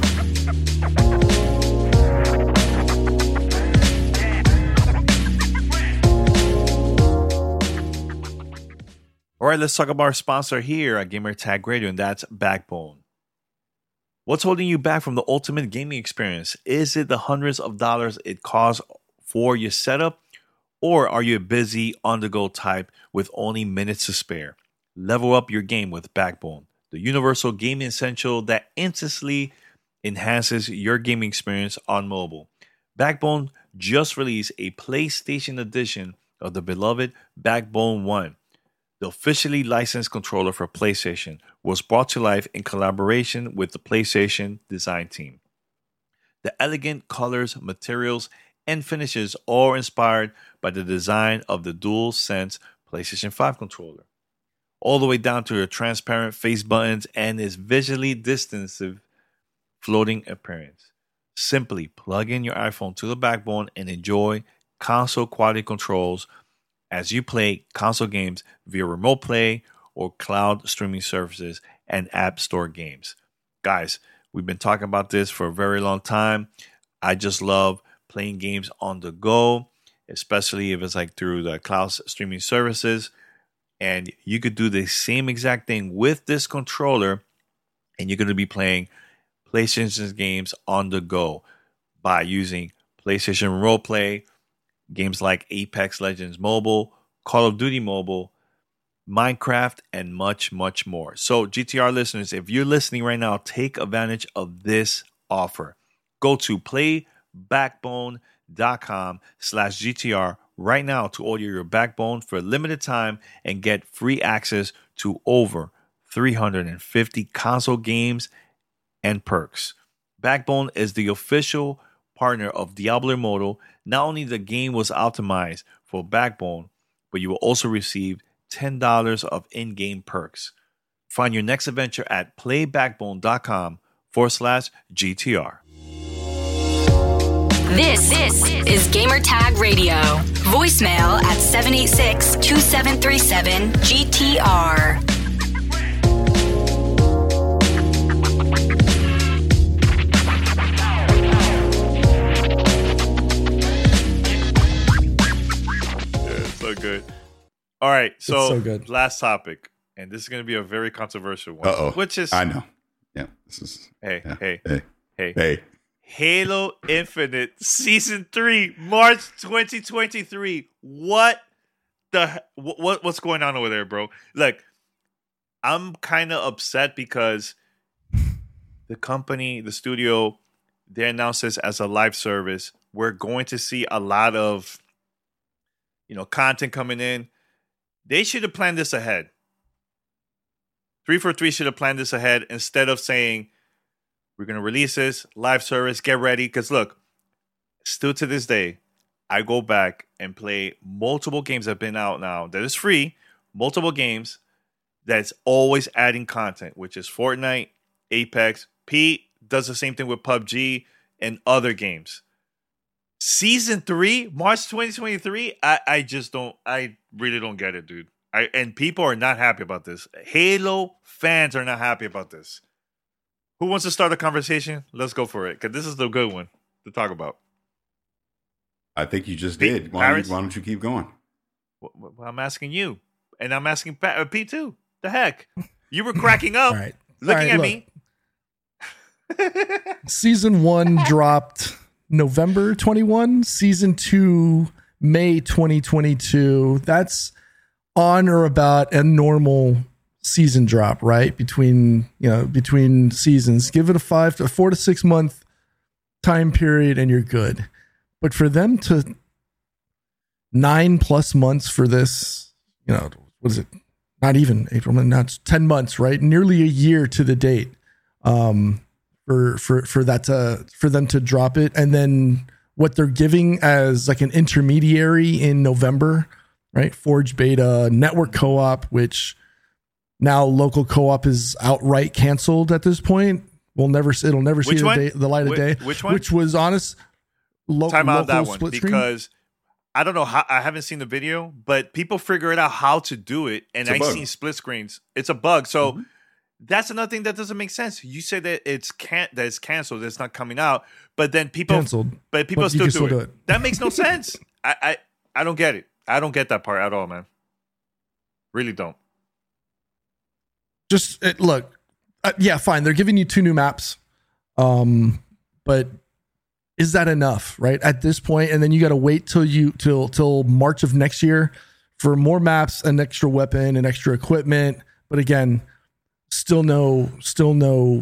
All right, let's talk about our sponsor here at Gamertag Radio, and that's Backbone. What's holding you back from the ultimate gaming experience? Is it the hundreds of dollars it costs for your setup? Or are you a busy, on-the-go type with only minutes to spare? Level up your game with Backbone, the universal gaming essential that instantly enhances your gaming experience on mobile. Backbone just released a PlayStation edition of the beloved Backbone One. The officially licensed controller for PlayStation was brought to life in collaboration with the PlayStation design team. The elegant colors, materials, and finishes all are inspired by the design of the DualSense PlayStation five controller, all the way down to the transparent face buttons and its visually distinctive floating appearance. Simply plug in your iPhone to the Backbone and enjoy console quality controls as you play console games via remote play or cloud streaming services and app store games. Guys, we've been talking about this for a very long time. I just love playing games on the go, especially if it's like through the cloud streaming services. And you could do the same exact thing with this controller, and you're going to be playing PlayStation games on the go by using PlayStation Remote Play, games like Apex Legends Mobile, Call of Duty Mobile, Minecraft, and much, much more. So, G T R listeners, if you're listening right now, take advantage of this offer. Go to playbackbone.com slash GTR right now to order your Backbone for a limited time and get free access to over three hundred fifty console games and perks. Backbone is the official partner of Diablo Immortal. Not only the game was optimized for Backbone, but you will also receive ten dollars of in-game perks. Find your next adventure at playbackbone.com forward slash GTR. This, this is Gamertag Radio. Voicemail at seven eight six, two seven three seven, G T R. So good. All right, so, so good. last topic, and this is going to be a very controversial one. Uh-oh. Which is, I know. Yeah. This is. hey, yeah. hey, Hey. hey, Hey. Halo Infinite Season three, March twenty twenty-three. What the what what's going on over there, bro? Like, I'm kind of upset because the company, the studio, they announced this as a live service. We're going to see a lot of, you know, content coming in. They should have planned this ahead. three forty-three should have planned this ahead instead of saying, we're going to release this live service, get ready. Because look, still to this day, I go back and play multiple games that have been out now that is free, multiple games that's always adding content, which is Fortnite, Apex. Pete does the same thing with P U B G and other games. Season three, March twenty twenty-three, I, I just don't, I really don't get it, dude. I, and people are not happy about this. Halo fans are not happy about this. Who wants to start a conversation? Let's go for it, because this is the good one to talk about. I think you just Pete, did. Why don't, Paris? you, why don't you keep going? Well, I'm asking you, and I'm asking Pat, uh, Pete too. The heck? You were cracking up, All right. looking All at right, me. Season one dropped November twenty-one. Season two, May twenty twenty-two. That's on or about a normal season drop, right? Between, you know, between seasons. Give it a five to a four to six month time period and you're good. But for them to nine plus months for this, you know, what is it? Not even April, now it's ten months, right? Nearly a year to the date. Um, for for for that to for them to drop it, and then what they're giving as like an intermediary in November, right? Forge beta, network co-op, which now local co-op is outright canceled at this point. We'll never it'll never see the, day, the light of Wh- day. Which one? Which was honest. Lo- Time out that one split screen. because I don't know how I haven't seen the video, but people figure it out how to do it, and I've seen split screens. It's a bug, so. Mm-hmm. That's another thing that doesn't make sense. You say that it's can that it's canceled, that it's not coming out, but then people canceled, but people but still, do, still it. do it. That makes no sense. I, I I don't get it. I don't get that part at all, man. Really don't. Just it, look, uh, yeah, fine. They're giving you two new maps, um, but is that enough, right? At this point, and then you got to wait till you till till March of next year for more maps, an extra weapon, and extra equipment. But again. Still no, still no,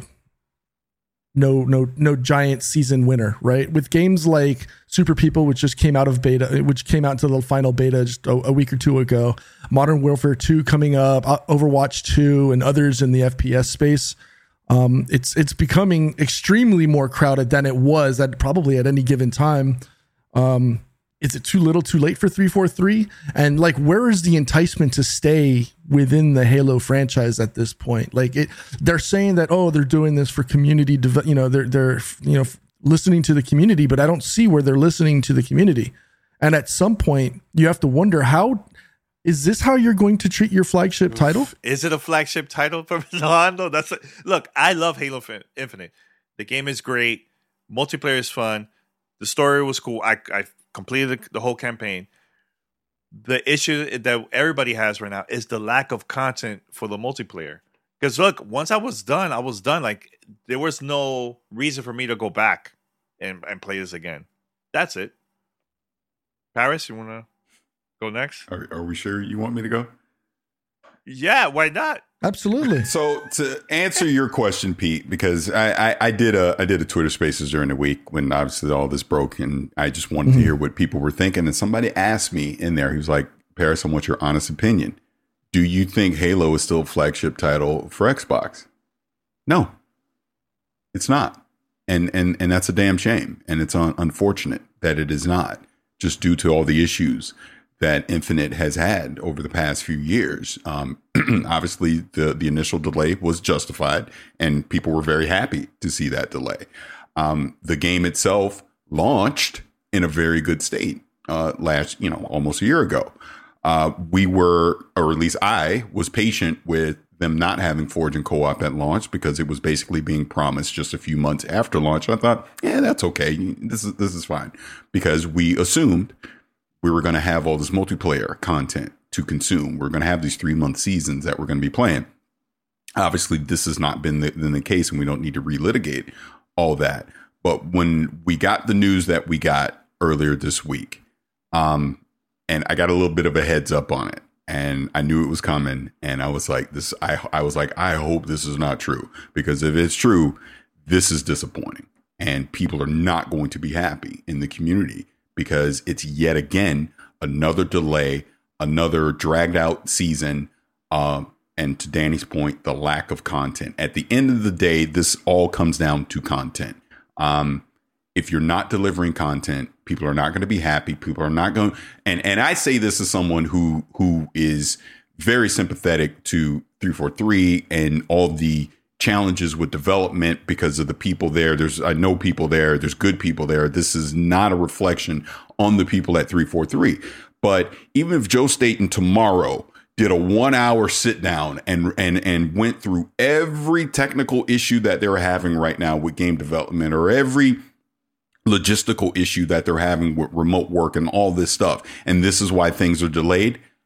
no, no, no giant season winner, right? With games like Super People, which just came out of beta, which came out into the final beta just a, a week or two ago, Modern Warfare two coming up, Overwatch two, and others in the F P S space. Um, it's it's becoming extremely more crowded than it was at probably at any given time. Um, Is it too little, too late for three forty-three? And like, where is the enticement to stay within the Halo franchise at this point? Like, it, they're saying that, oh, they're doing this for community, dev- you know, they're they're you know listening to the community, but I don't see where they're listening to the community. And at some point, you have to wonder, how is this how you're going to treat your flagship title? Is it a flagship title for Rolando? That's a, look. I love Halo Infinite. The game is great. Multiplayer is fun. The story was cool. I I. completed the whole campaign. The issue that everybody has right now is the lack of content for the multiplayer. Because look, once I was done, I was done. Like, there was no reason for me to go back and, and play this again. That's it. Paris, you want to go next? Are, are we sure you want me to go? Yeah, why not? Absolutely. So to answer your question, Pete, because I, I, I did a I did a Twitter Spaces during the week when obviously all this broke, and I just wanted mm-hmm. to hear what people were thinking. And somebody asked me in there, he was like, "Paris, I want your honest opinion. Do you think Halo is still a flagship title for Xbox?" No, it's not, and and and that's a damn shame, and it's un- unfortunate that it is not, just due to all the issues that Infinite has had over the past few years. Um, obviously, the, the initial delay was justified, and people were very happy to see that delay. Um, the game itself launched in a very good state uh, last, you know, almost a year ago. Uh, we were, or at least I was patient with them not having Forge and co-op at launch because it was basically being promised just a few months after launch. I thought, yeah, that's okay. This is this is fine, because we assumed we were going to have all this multiplayer content to consume. We're going to have these three month seasons that we're going to be playing. Obviously, this has not been the, been the case, and we don't need to relitigate all that. But when we got the news that we got earlier this week, um, and I got a little bit of a heads up on it, and I knew it was coming, and I was like, this. I I was like, I hope this is not true, because if it's true, this is disappointing, and people are not going to be happy in the community, because it's yet again another delay, another dragged out season. Um, and to Danny's point, the lack of content. At the end of the day, this all comes down to content. Um, if you're not delivering content, people are not going to be happy. People are not going. And and I say this as someone who who is very sympathetic to three forty-three and all the challenges with development because of the people there. There's I know people there. There's good people there. This is not a reflection on the people at three forty-three. But even if Joe Staten tomorrow did a one hour sit down and and and went through every technical issue that they're having right now with game development, or every logistical issue that they're having with remote work and all this stuff, and this is why things are delayed,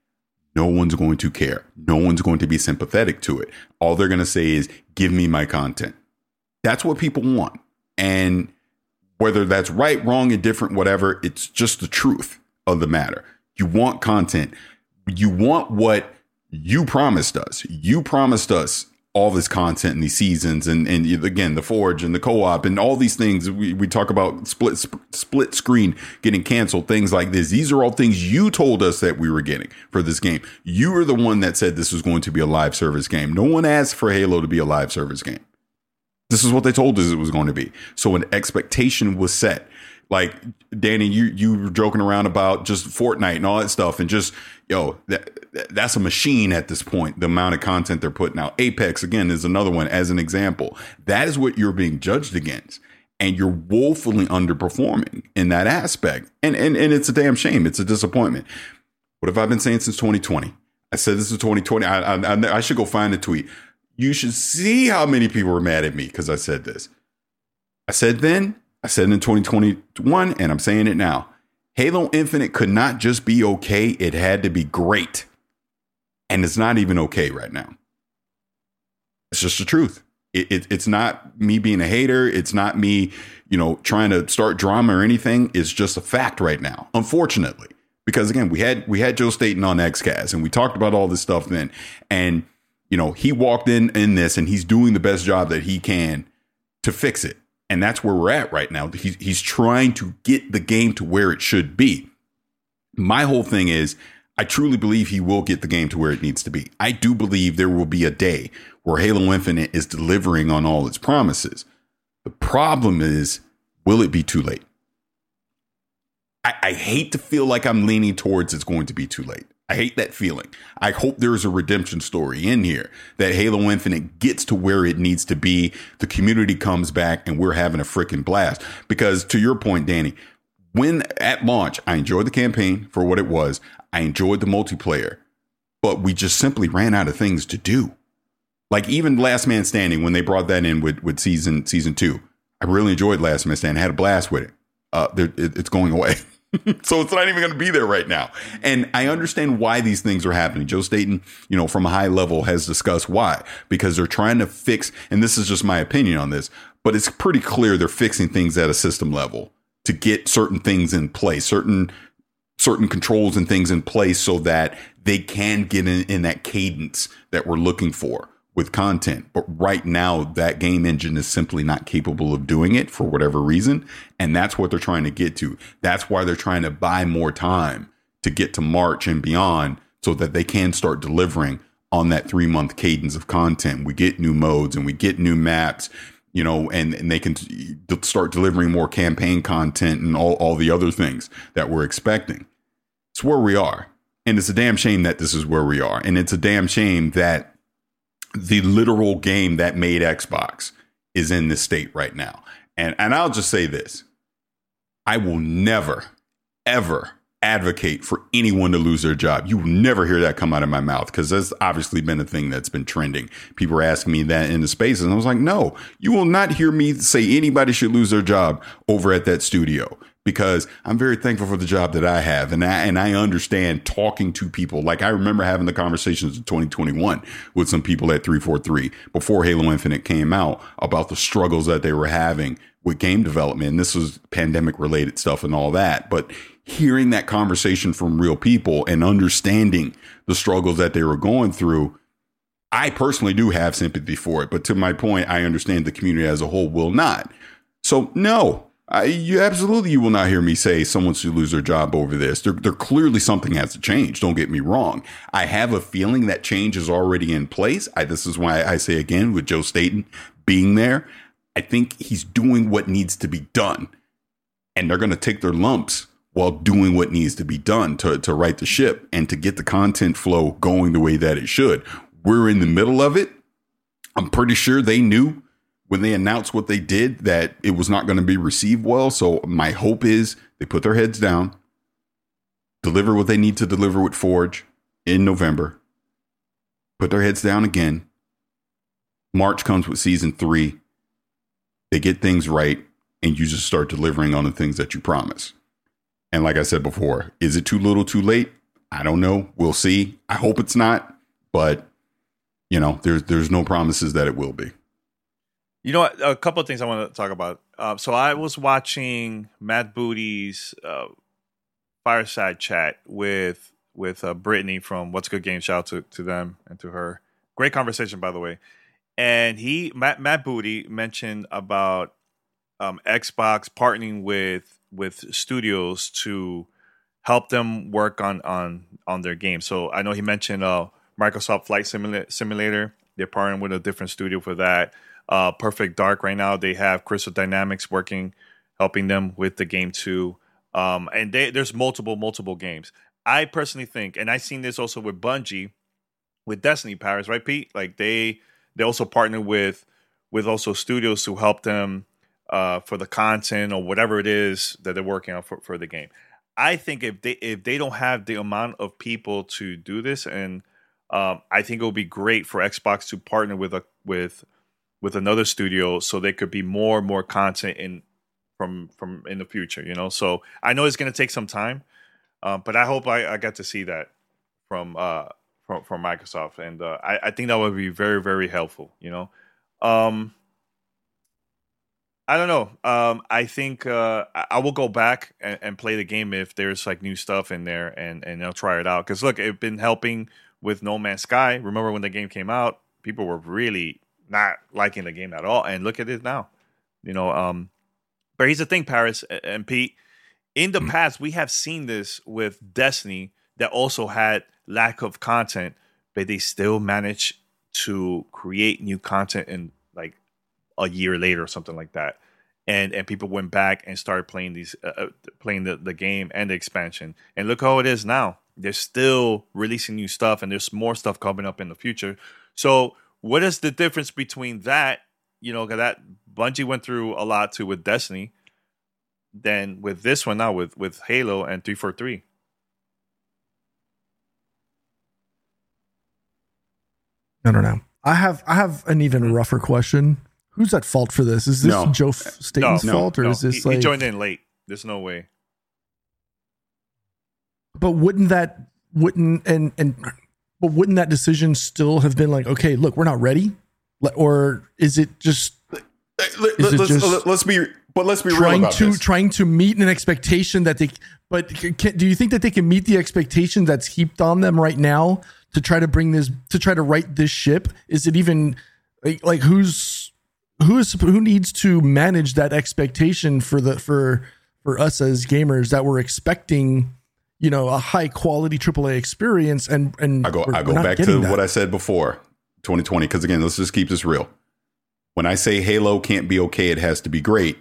no one's going to care. No one's going to be sympathetic to it. All they're going to say is, give me my content. That's what people want. And whether that's right, wrong, indifferent, whatever, it's just the truth of the matter. You want content. You want what you promised us. You promised us all this content in these seasons, and and again, the Forge and the co-op and all these things. We, we talk about split sp- split screen getting canceled, things like this. These are all things you told us that we were getting for this game. You were the one that said this was going to be a live service game. No one asked for Halo to be a live service game. This is what they told us it was going to be. So an expectation was set. Like, Danny, you you were joking around about just Fortnite and all that stuff, and just, yo, that that's a machine at this point, the amount of content they're putting out. Apex, again, is another one as an example. That is what you're being judged against, and you're woefully underperforming in that aspect. And, and, and it's a damn shame. It's a disappointment. What have I been saying since twenty twenty? I said this is twenty twenty. I, I, I should go find a tweet. You should see how many people were mad at me because I said this. I said then, I said in twenty twenty-one, and I'm saying it now. Halo Infinite could not just be okay. It had to be great. And it's not even okay right now. It's just the truth. It, it, it's not me being a hater. It's not me, you know, trying to start drama or anything. It's just a fact right now, unfortunately. Because again, we had we had Joe Staten on X CAST, and we talked about all this stuff then. And, you know, he walked in in this, and he's doing the best job that he can to fix it. And that's where we're at right now. He's, he's trying to get the game to where it should be. My whole thing is, I truly believe he will get the game to where it needs to be. I do believe there will be a day where Halo Infinite is delivering on all its promises. The problem is, will it be too late? I, I hate to feel like I'm leaning towards it's going to be too late. I hate that feeling. I hope there's a redemption story in here that Halo Infinite gets to where it needs to be. The community comes back and we're having a freaking blast. Because to your point, Danny, when at launch, I enjoyed the campaign for what it was. I enjoyed the multiplayer, but we just simply ran out of things to do. Like even Last Man Standing, when they brought that in with, with season season two, I really enjoyed Last Man Standing. I had a blast with it. Uh, it it's going away. So it's not even going to be there right now. And I understand why these things are happening. Joe Staten, you know, from a high level has discussed why, because they're trying to fix, and this is just my opinion on this, but it's pretty clear they're fixing things at a system level to get certain things in place, certain certain controls and things in place so that they can get in, in that cadence that we're looking for with content. But right now, that game engine is simply not capable of doing it for whatever reason. And that's what they're trying to get to. That's why they're trying to buy more time to get to March and beyond so that they can start delivering on that three month cadence of content. We get new modes and we get new maps, you know, and, and they can start delivering more campaign content and all, all the other things that we're expecting. It's where we are. And it's a damn shame that this is where we are. And it's a damn shame that the literal game that made Xbox is in this state right now. And and I'll just say this. I will never, ever advocate for anyone to lose their job. You will never hear that come out of my mouth because that's obviously been a thing that's been trending. People are asking me that in the spaces. And I was like, no, you will not hear me say anybody should lose their job over at that studio. Because I'm very thankful for the job that I have. And I, and I understand talking to people. Like I remember having the conversations in twenty twenty-one with some people at three forty-three before Halo Infinite came out about the struggles that they were having with game development. And this was pandemic related stuff and all that. But hearing that conversation from real people and understanding the struggles that they were going through, I personally do have sympathy for it. But to my point, I understand the community as a whole will not. So no. I, you absolutely, you will not hear me say someone should lose their job over this. There, there clearly something has to change. Don't get me wrong. I have a feeling that change is already in place. I, this is why I say again, with Joe Staten being there, I think he's doing what needs to be done, and they're going to take their lumps while doing what needs to be done to, to right the ship and to get the content flow going the way that it should. We're in the middle of it. I'm pretty sure they knew when they announced what they did that it was not going to be received well. So my hope is they put their heads down, deliver what they need to deliver with Forge in November, put their heads down again. March comes with season three. They get things right, and you just start delivering on the things that you promise. And like I said before, is it too little too late? I don't know. We'll see. I hope it's not, but you know, there's there's no promises that it will be. You know what? A couple of things I want to talk about. Uh, so I was watching Matt Booty's uh, fireside chat with with uh, Brittany from What's Good Game. Shout out to, to them and to her. Great conversation, by the way. And he Matt Matt Booty mentioned about um, Xbox partnering with with studios to help them work on on on their game. So I know he mentioned uh, Microsoft Flight Simula- Simulator. They're partnering with a different studio for that. Uh, Perfect Dark right now, they have Crystal Dynamics working, helping them with the game too. Um, and they, there's multiple, multiple games. I personally think, and I've seen this also with Bungie, with Destiny Paris, right, Pete? Like they they also partner with with also studios to help them uh, for the content or whatever it is that they're working on for, for the game. I think if they if they don't have the amount of people to do this, and um, I think it would be great for Xbox to partner with a with with another studio so there could be more and more content in from from in the future, you know. So I know it's going to take some time, uh, but I hope I, I got to see that from uh, from from Microsoft, and uh, I, I think that would be very very helpful, you know. Um, I don't know. Um, I think uh, I will go back and, and play the game if there's like new stuff in there, and and I'll try it out. Because look, it's been helping with No Man's Sky. Remember when the game came out, people were really not liking the game at all, and look at it now. You know, um, but here's the thing, Paris and Pete. In the past, we have seen this with Destiny that also had lack of content, but they still managed to create new content in like a year later or something like that. And and people went back and started playing these uh, playing the, the game and the expansion. And look how it is now. They're still releasing new stuff, and there's more stuff coming up in the future. So what is the difference between that, you know, that Bungie went through a lot too with Destiny, than with this one now with, with Halo and three forty-three? I don't know. I have I have an even rougher question. Who's at fault for this? Is this No. Joe Staten's no, fault, or no. is this he, like? he joined in late? There's no way. But wouldn't that wouldn't and and but wouldn't that decision still have been like, okay, look, we're not ready, or is it just Let, Is it let's, just let's be, but let's be real trying about to this. trying to meet an expectation that they? But can, do you think that they can meet the expectation that's heaped on them right now to try to bring this to try to right this ship? Is it even like, like who's who is who needs to manage that expectation for the for for us as gamers that we're expecting, you know, a high quality triple A experience, and and I go, we're- I we're go not back to getting that. what I said before, twenty twenty. Because again, let's just keep this real. When I say Halo can't be okay, it has to be great.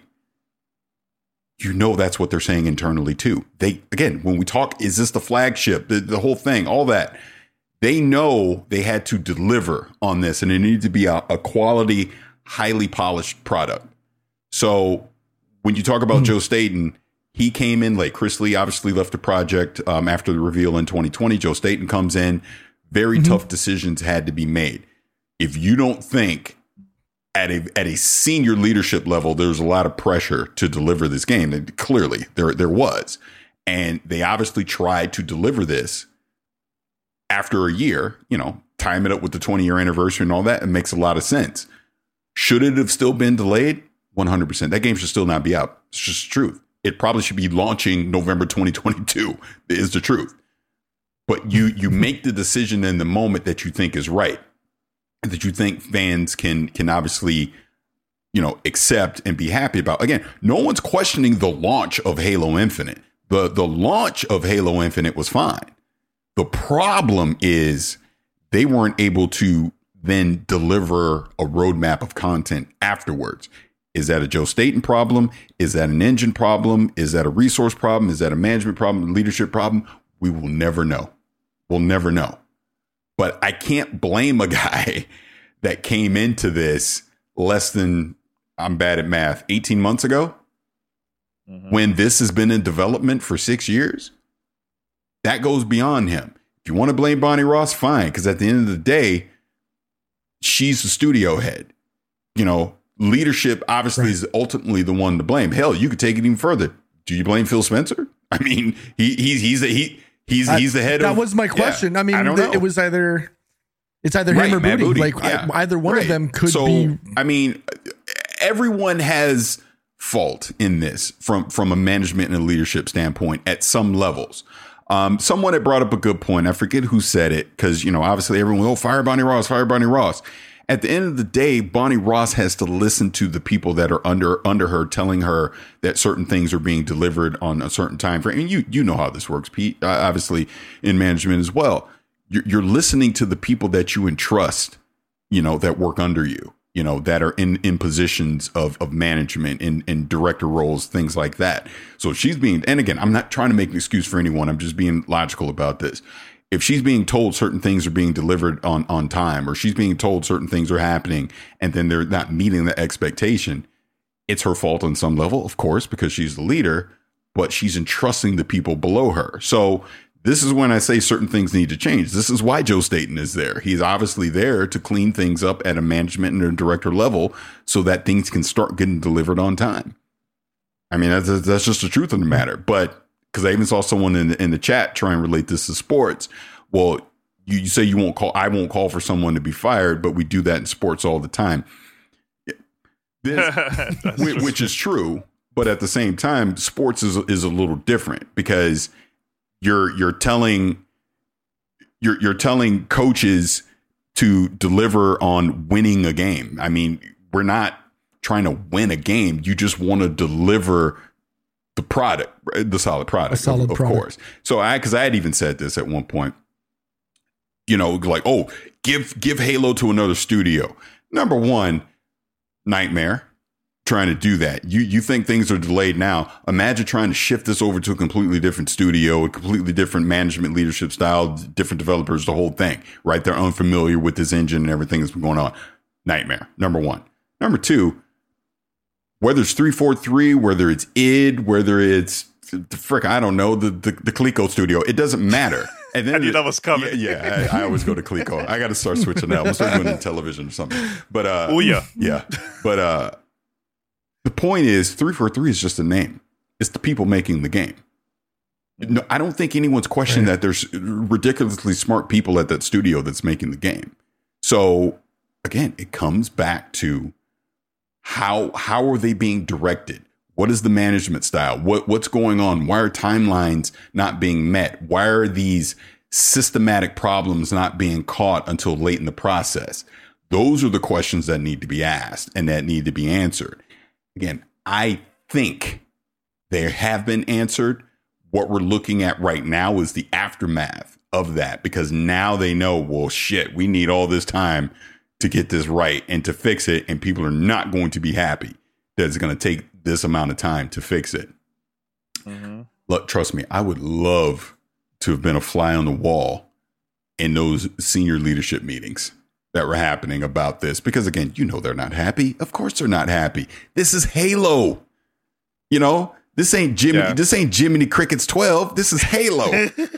You know that's what they're saying internally too. They again, when we talk, is this the flagship? The, the whole thing, all that. They know they had to deliver on this, and it needed to be a, a quality, highly polished product. So when you talk about mm. Joe Staten, he came in late. Chris Lee obviously left the project um, after the reveal in twenty twenty. Joe Staten comes in. Very mm-hmm. tough decisions had to be made. If you don't think at a at a senior leadership level, there's a lot of pressure to deliver this game, and clearly there there was, and they obviously tried to deliver this after a year. You know, time it up with the twenty year anniversary and all that. It makes a lot of sense. Should it have still been delayed? one hundred percent. That game should still not be out. It's just the truth. It probably should be launching November twenty twenty-two is the truth. But you you make the decision in the moment that you think is right, and that you think fans can can obviously, you know, accept and be happy about. Again, no one's questioning the launch of Halo Infinite. The the launch of Halo Infinite was fine. The problem is they weren't able to then deliver a roadmap of content afterwards. Is that a Joe Staten problem? Is that an engine problem? Is that a resource problem? Is that a management problem, a leadership problem? We will never know. We'll never know. But I can't blame a guy that came into this less than, I'm bad at math, eighteen months ago, mm-hmm. when this has been in development for six years. That goes beyond him. If you want to blame Bonnie Ross, fine, because at the end of the day, she's the studio head. You know, leadership obviously right. is ultimately the one to blame. Hell, you could take it even further. Do you blame Phil Spencer? I mean, he he's he's a, he He's I, he's the head that of. was my question. Yeah, I mean, I don't th- know. it was either it's either Right, him or Matt Booty. Booty, Like yeah. I, either one Right. of them could so, be. I mean, everyone has fault in this from from a management and a leadership standpoint at some levels. Um, someone had brought up a good point. I forget who said it because, you know, obviously everyone, oh, fire Bonnie Ross, fire Bonnie Ross. At the end of the day, Bonnie Ross has to listen to the people that are under under her, telling her that certain things are being delivered on a certain time frame. And you you know how this works, Pete, uh, obviously in management as well. You're, you're listening to the people that you entrust, you know, that work under you, you know, that are in, in positions of, of management, in, in director roles, things like that. So she's being, and again, I'm not trying to make an excuse for anyone. I'm just being logical about this. If she's being told certain things are being delivered on, on time, or she's being told certain things are happening and then they're not meeting the expectation, it's her fault on some level, of course, because she's the leader, but she's entrusting the people below her. So this is when I say certain things need to change. This is why Joe Staten is there. He's obviously there to clean things up at a management and a director level so that things can start getting delivered on time. I mean, that's, that's just the truth of the matter. But because I even saw someone in the, in the chat try and relate this to sports. Well, you, you say you won't call, I won't call for someone to be fired, but we do that in sports all the time. This, which, which is true. But at the same time, sports is, is a little different because you're, you're telling, you're, you're telling coaches to deliver on winning a game. I mean, we're not trying to win a game. You just want to deliver the product, the solid product, A solid of, of product. course. So I, cause I had even said this at one point, you know, like, oh, give, give Halo to another studio. Number one, nightmare trying to do that. You, you think things are delayed now. Imagine trying to shift this over to a completely different studio, a completely different management leadership style, different developers, the whole thing, right? They're unfamiliar with this engine and everything that's been going on. Nightmare. Number one. Number two, whether it's three forty-three, whether it's id, whether it's the frick, I don't know, the, the, the Coleco studio, it doesn't matter. And then I knew that was coming. Yeah, yeah I, I always go to Coleco. I got to start switching that. I'm start doing it in television or something. But uh, Oh, yeah. yeah. But uh, the point is, three forty-three is just a name. It's the people making the game. No, I don't think anyone's questioning that there's ridiculously smart people at that studio that's making the game. So again, it comes back to how how are they being directed? What is the management style? What what's going on? Why are timelines not being met? Why are these systematic problems not being caught until late in the process? Those are the questions that need to be asked and that need to be answered. Again, I think they have been answered. What we're looking at right now is the aftermath of that, because now they know, well, shit, we need all this time to get this right and to fix it. And people are not going to be happy that it's going to take this amount of time to fix it. Mm-hmm. Look, trust me, I would love to have been a fly on the wall in those senior leadership meetings that were happening about this, because again, you know, they're not happy. Of course they're not happy. This is Halo. You know, this ain't Jimmy. Yeah. This ain't Jiminy Cricket's twelve. This is Halo.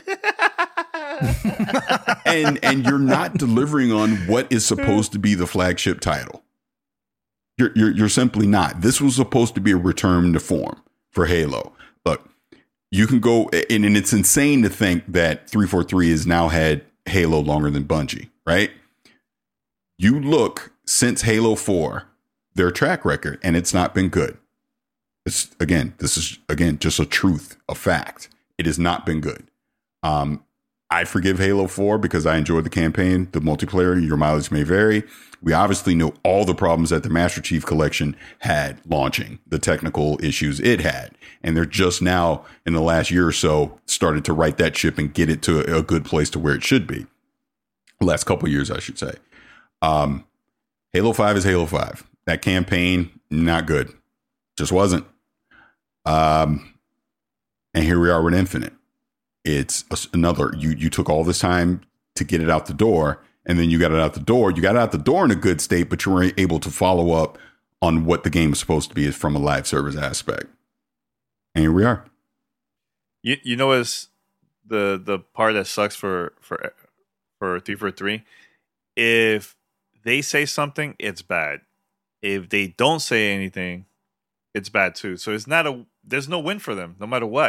and and you're not delivering on what is supposed to be the flagship title. You're, you're you're simply not. This was supposed to be a return to form for Halo. Look, you can go, and, and it's insane to think that three forty-three has now had Halo longer than Bungie, right? You look since Halo four, their track record, and it's not been good. It's again, this is again just a truth, a fact. It has not been good. Um, I forgive Halo four because I enjoyed the campaign, the multiplayer. Your mileage may vary. We obviously know all the problems that the Master Chief Collection had launching, the technical issues it had. And they're just now, in the last year or so, started to right that ship and get it to a good place to where it should be. Last couple of years, I should say. Um, Halo five is Halo five. That campaign, not good. Just wasn't. Um, and here we are with Infinite. It's another, you, you took all this time to get it out the door, and then you got it out the door. You got it out the door in a good state, but you weren't able to follow up on what the game is supposed to be from a live service aspect. And here we are. You you know what's the the part that sucks for for for three forty-three? If they say something, it's bad. If they don't say anything, it's bad too. So it's not a there's no win for them, no matter what.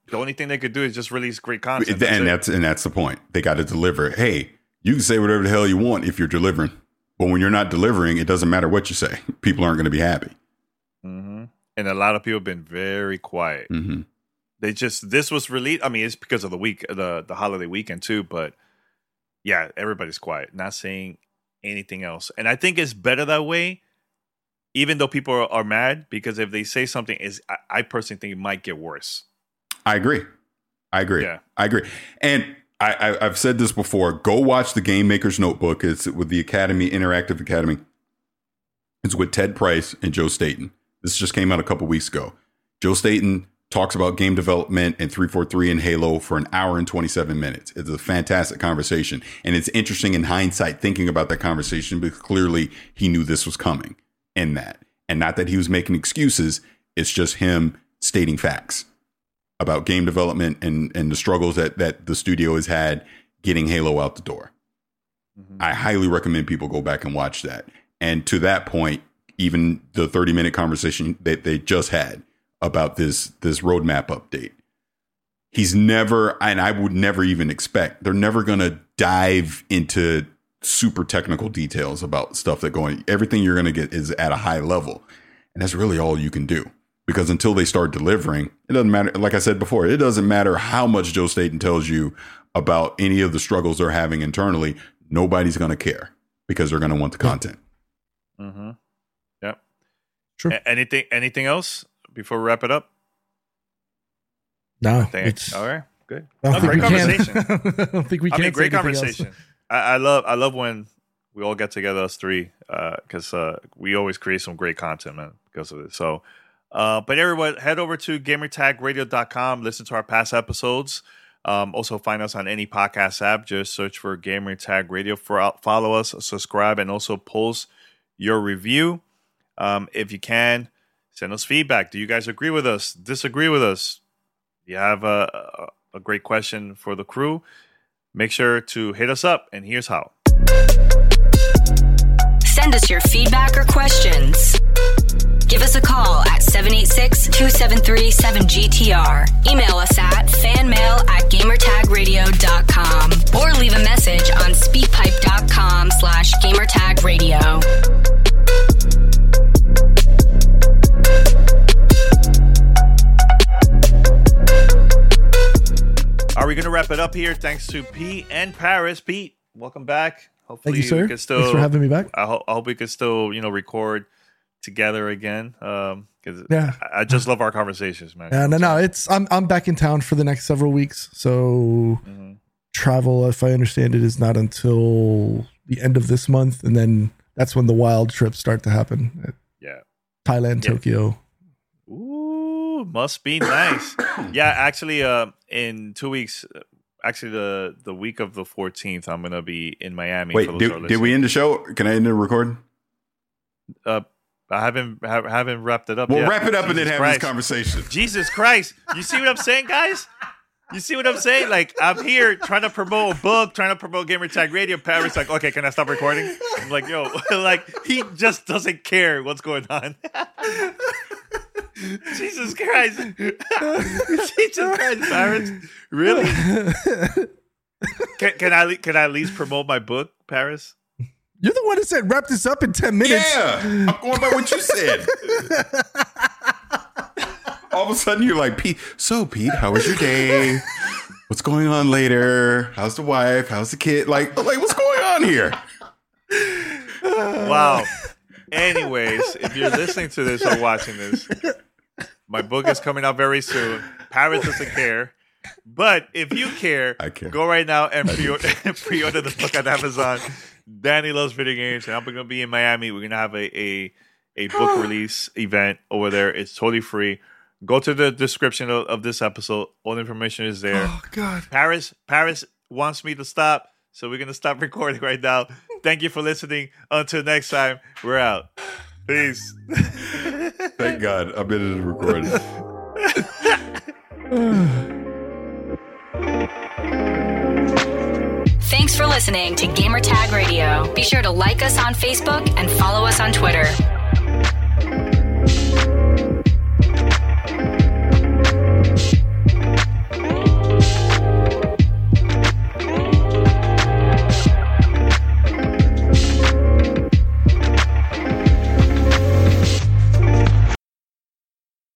The only thing they could do is just release great content. and that's that's and that's the point. They got to deliver. Hey, you can say whatever the hell you want if you're delivering, but when you're not delivering, it doesn't matter what you say. People aren't going to be happy. Mm-hmm. And a lot of people have been very quiet. Mm-hmm. They just this was released. I mean, it's because of the week, the the holiday weekend too. But yeah, everybody's quiet, not saying anything else. And I think it's better that way, even though people are, are mad, because if they say something, is I, I personally think it might get worse. I agree. I agree. Yeah. I agree. And I, I, I've said this before. Go watch the Game Maker's Notebook. It's with the Academy, Interactive Academy. It's with Ted Price and Joe Staten. This just came out a couple weeks ago. Joe Staten talks about game development and three forty-three and Halo for an hour and twenty-seven minutes. It's a fantastic conversation. And it's interesting in hindsight thinking about that conversation, because clearly he knew this was coming in that. And not that he was making excuses. It's just him stating facts about game development and, and the struggles that, that the studio has had getting Halo out the door. Mm-hmm. I highly recommend people go back and watch that. And to that point, even the thirty minute conversation that they just had about this, this roadmap update, he's never, and I would never even expect, they're never going to dive into super technical details about stuff that going, everything you're going to get is at a high level. And that's really all you can do. Because until they start delivering, it doesn't matter. Like I said before, it doesn't matter how much Joe Staten tells you about any of the struggles they're having internally. Nobody's going to care because they're going to want the content. Mm-hmm. Yep. Sure. A- anything? Anything else before we wrap it up? No. Think, It's, all right. Good. I don't No, think great we can. conversation. I don't think we I can. mean, great conversation. I, I love. I love when we all get together, us three, because uh, uh, we always create some great content, man, because of it. So. Uh, but everyone, head over to gamertag radio dot com. Listen to our past episodes. Um, also, find us on any podcast app. Just search for Gamertag Radio. For, follow us, subscribe, and also post your review. Um, if you can, send us feedback. Do you guys agree with us? Disagree with us? You have a, a, a great question for the crew? Make sure to hit us up, and here's how. Send us your feedback or questions. Give us a call at seven eight six, two seven three, seven G T R. Email us at fanmail at gamertag radio dot com or leave a message on speakpipe.com slash gamertagradio. Are we going to wrap it up here? Thanks to Pete and Paris. Pete, welcome back. Hopefully Thank you, sir. We can still, Thanks for having me back. I, ho- I hope we can still, you know, record together again. Um, because Yeah. I, I just love our conversations, man. Yeah, no, no, it's I'm I'm back in town for the next several weeks. So Mm-hmm. travel, if I understand it, is not until the end of this month, and then that's when the wild trips start to happen. Yeah. Thailand, Yeah. Tokyo. Ooh, must be nice. Yeah, actually, uh, in two weeks, actually the the week of the fourteenth, I'm gonna be in Miami. Wait, for those who are did, did we listening. end the show? Can I end the recording? Uh, I haven't ha- haven't wrapped it up. We'll yet. wrap it up and then Jesus have Christ. this conversation. Jesus Christ. You see what I'm saying, guys? You see what I'm saying? Like, I'm here trying to promote a book, trying to promote Gamertag Radio. Paris like, okay, can I stop recording? I'm like, yo, like, he just doesn't care what's going on. Jesus Christ. Jesus Christ, Paris. Really? Can, can I can I at least promote my book, Paris? You're the one who said wrap this up in ten minutes. Yeah, I'm going by what you said. All of a sudden, you're like, Pete. So, Pete, how was your day? What's going on later? How's the wife? How's the kid? Like, like, what's going on here? Wow. Anyways, if you're listening to this or watching this, my book is coming out very soon. Paris doesn't care. But if you care, I care. go right now and pre-order, pre-order the book on Amazon. Danny loves video games, and I'm going to be in Miami. We're going to have a, a, a book release event over there. It's totally free. Go to the description of, of this episode. All the information is there. Oh God. Paris, Paris wants me to stop, so we're going to stop recording right now. Thank you for listening. Until next time, we're out. Peace. Thank God, I've been in the recording. Thanks for listening to Gamertag Radio. Be sure to like us on Facebook and follow us on Twitter.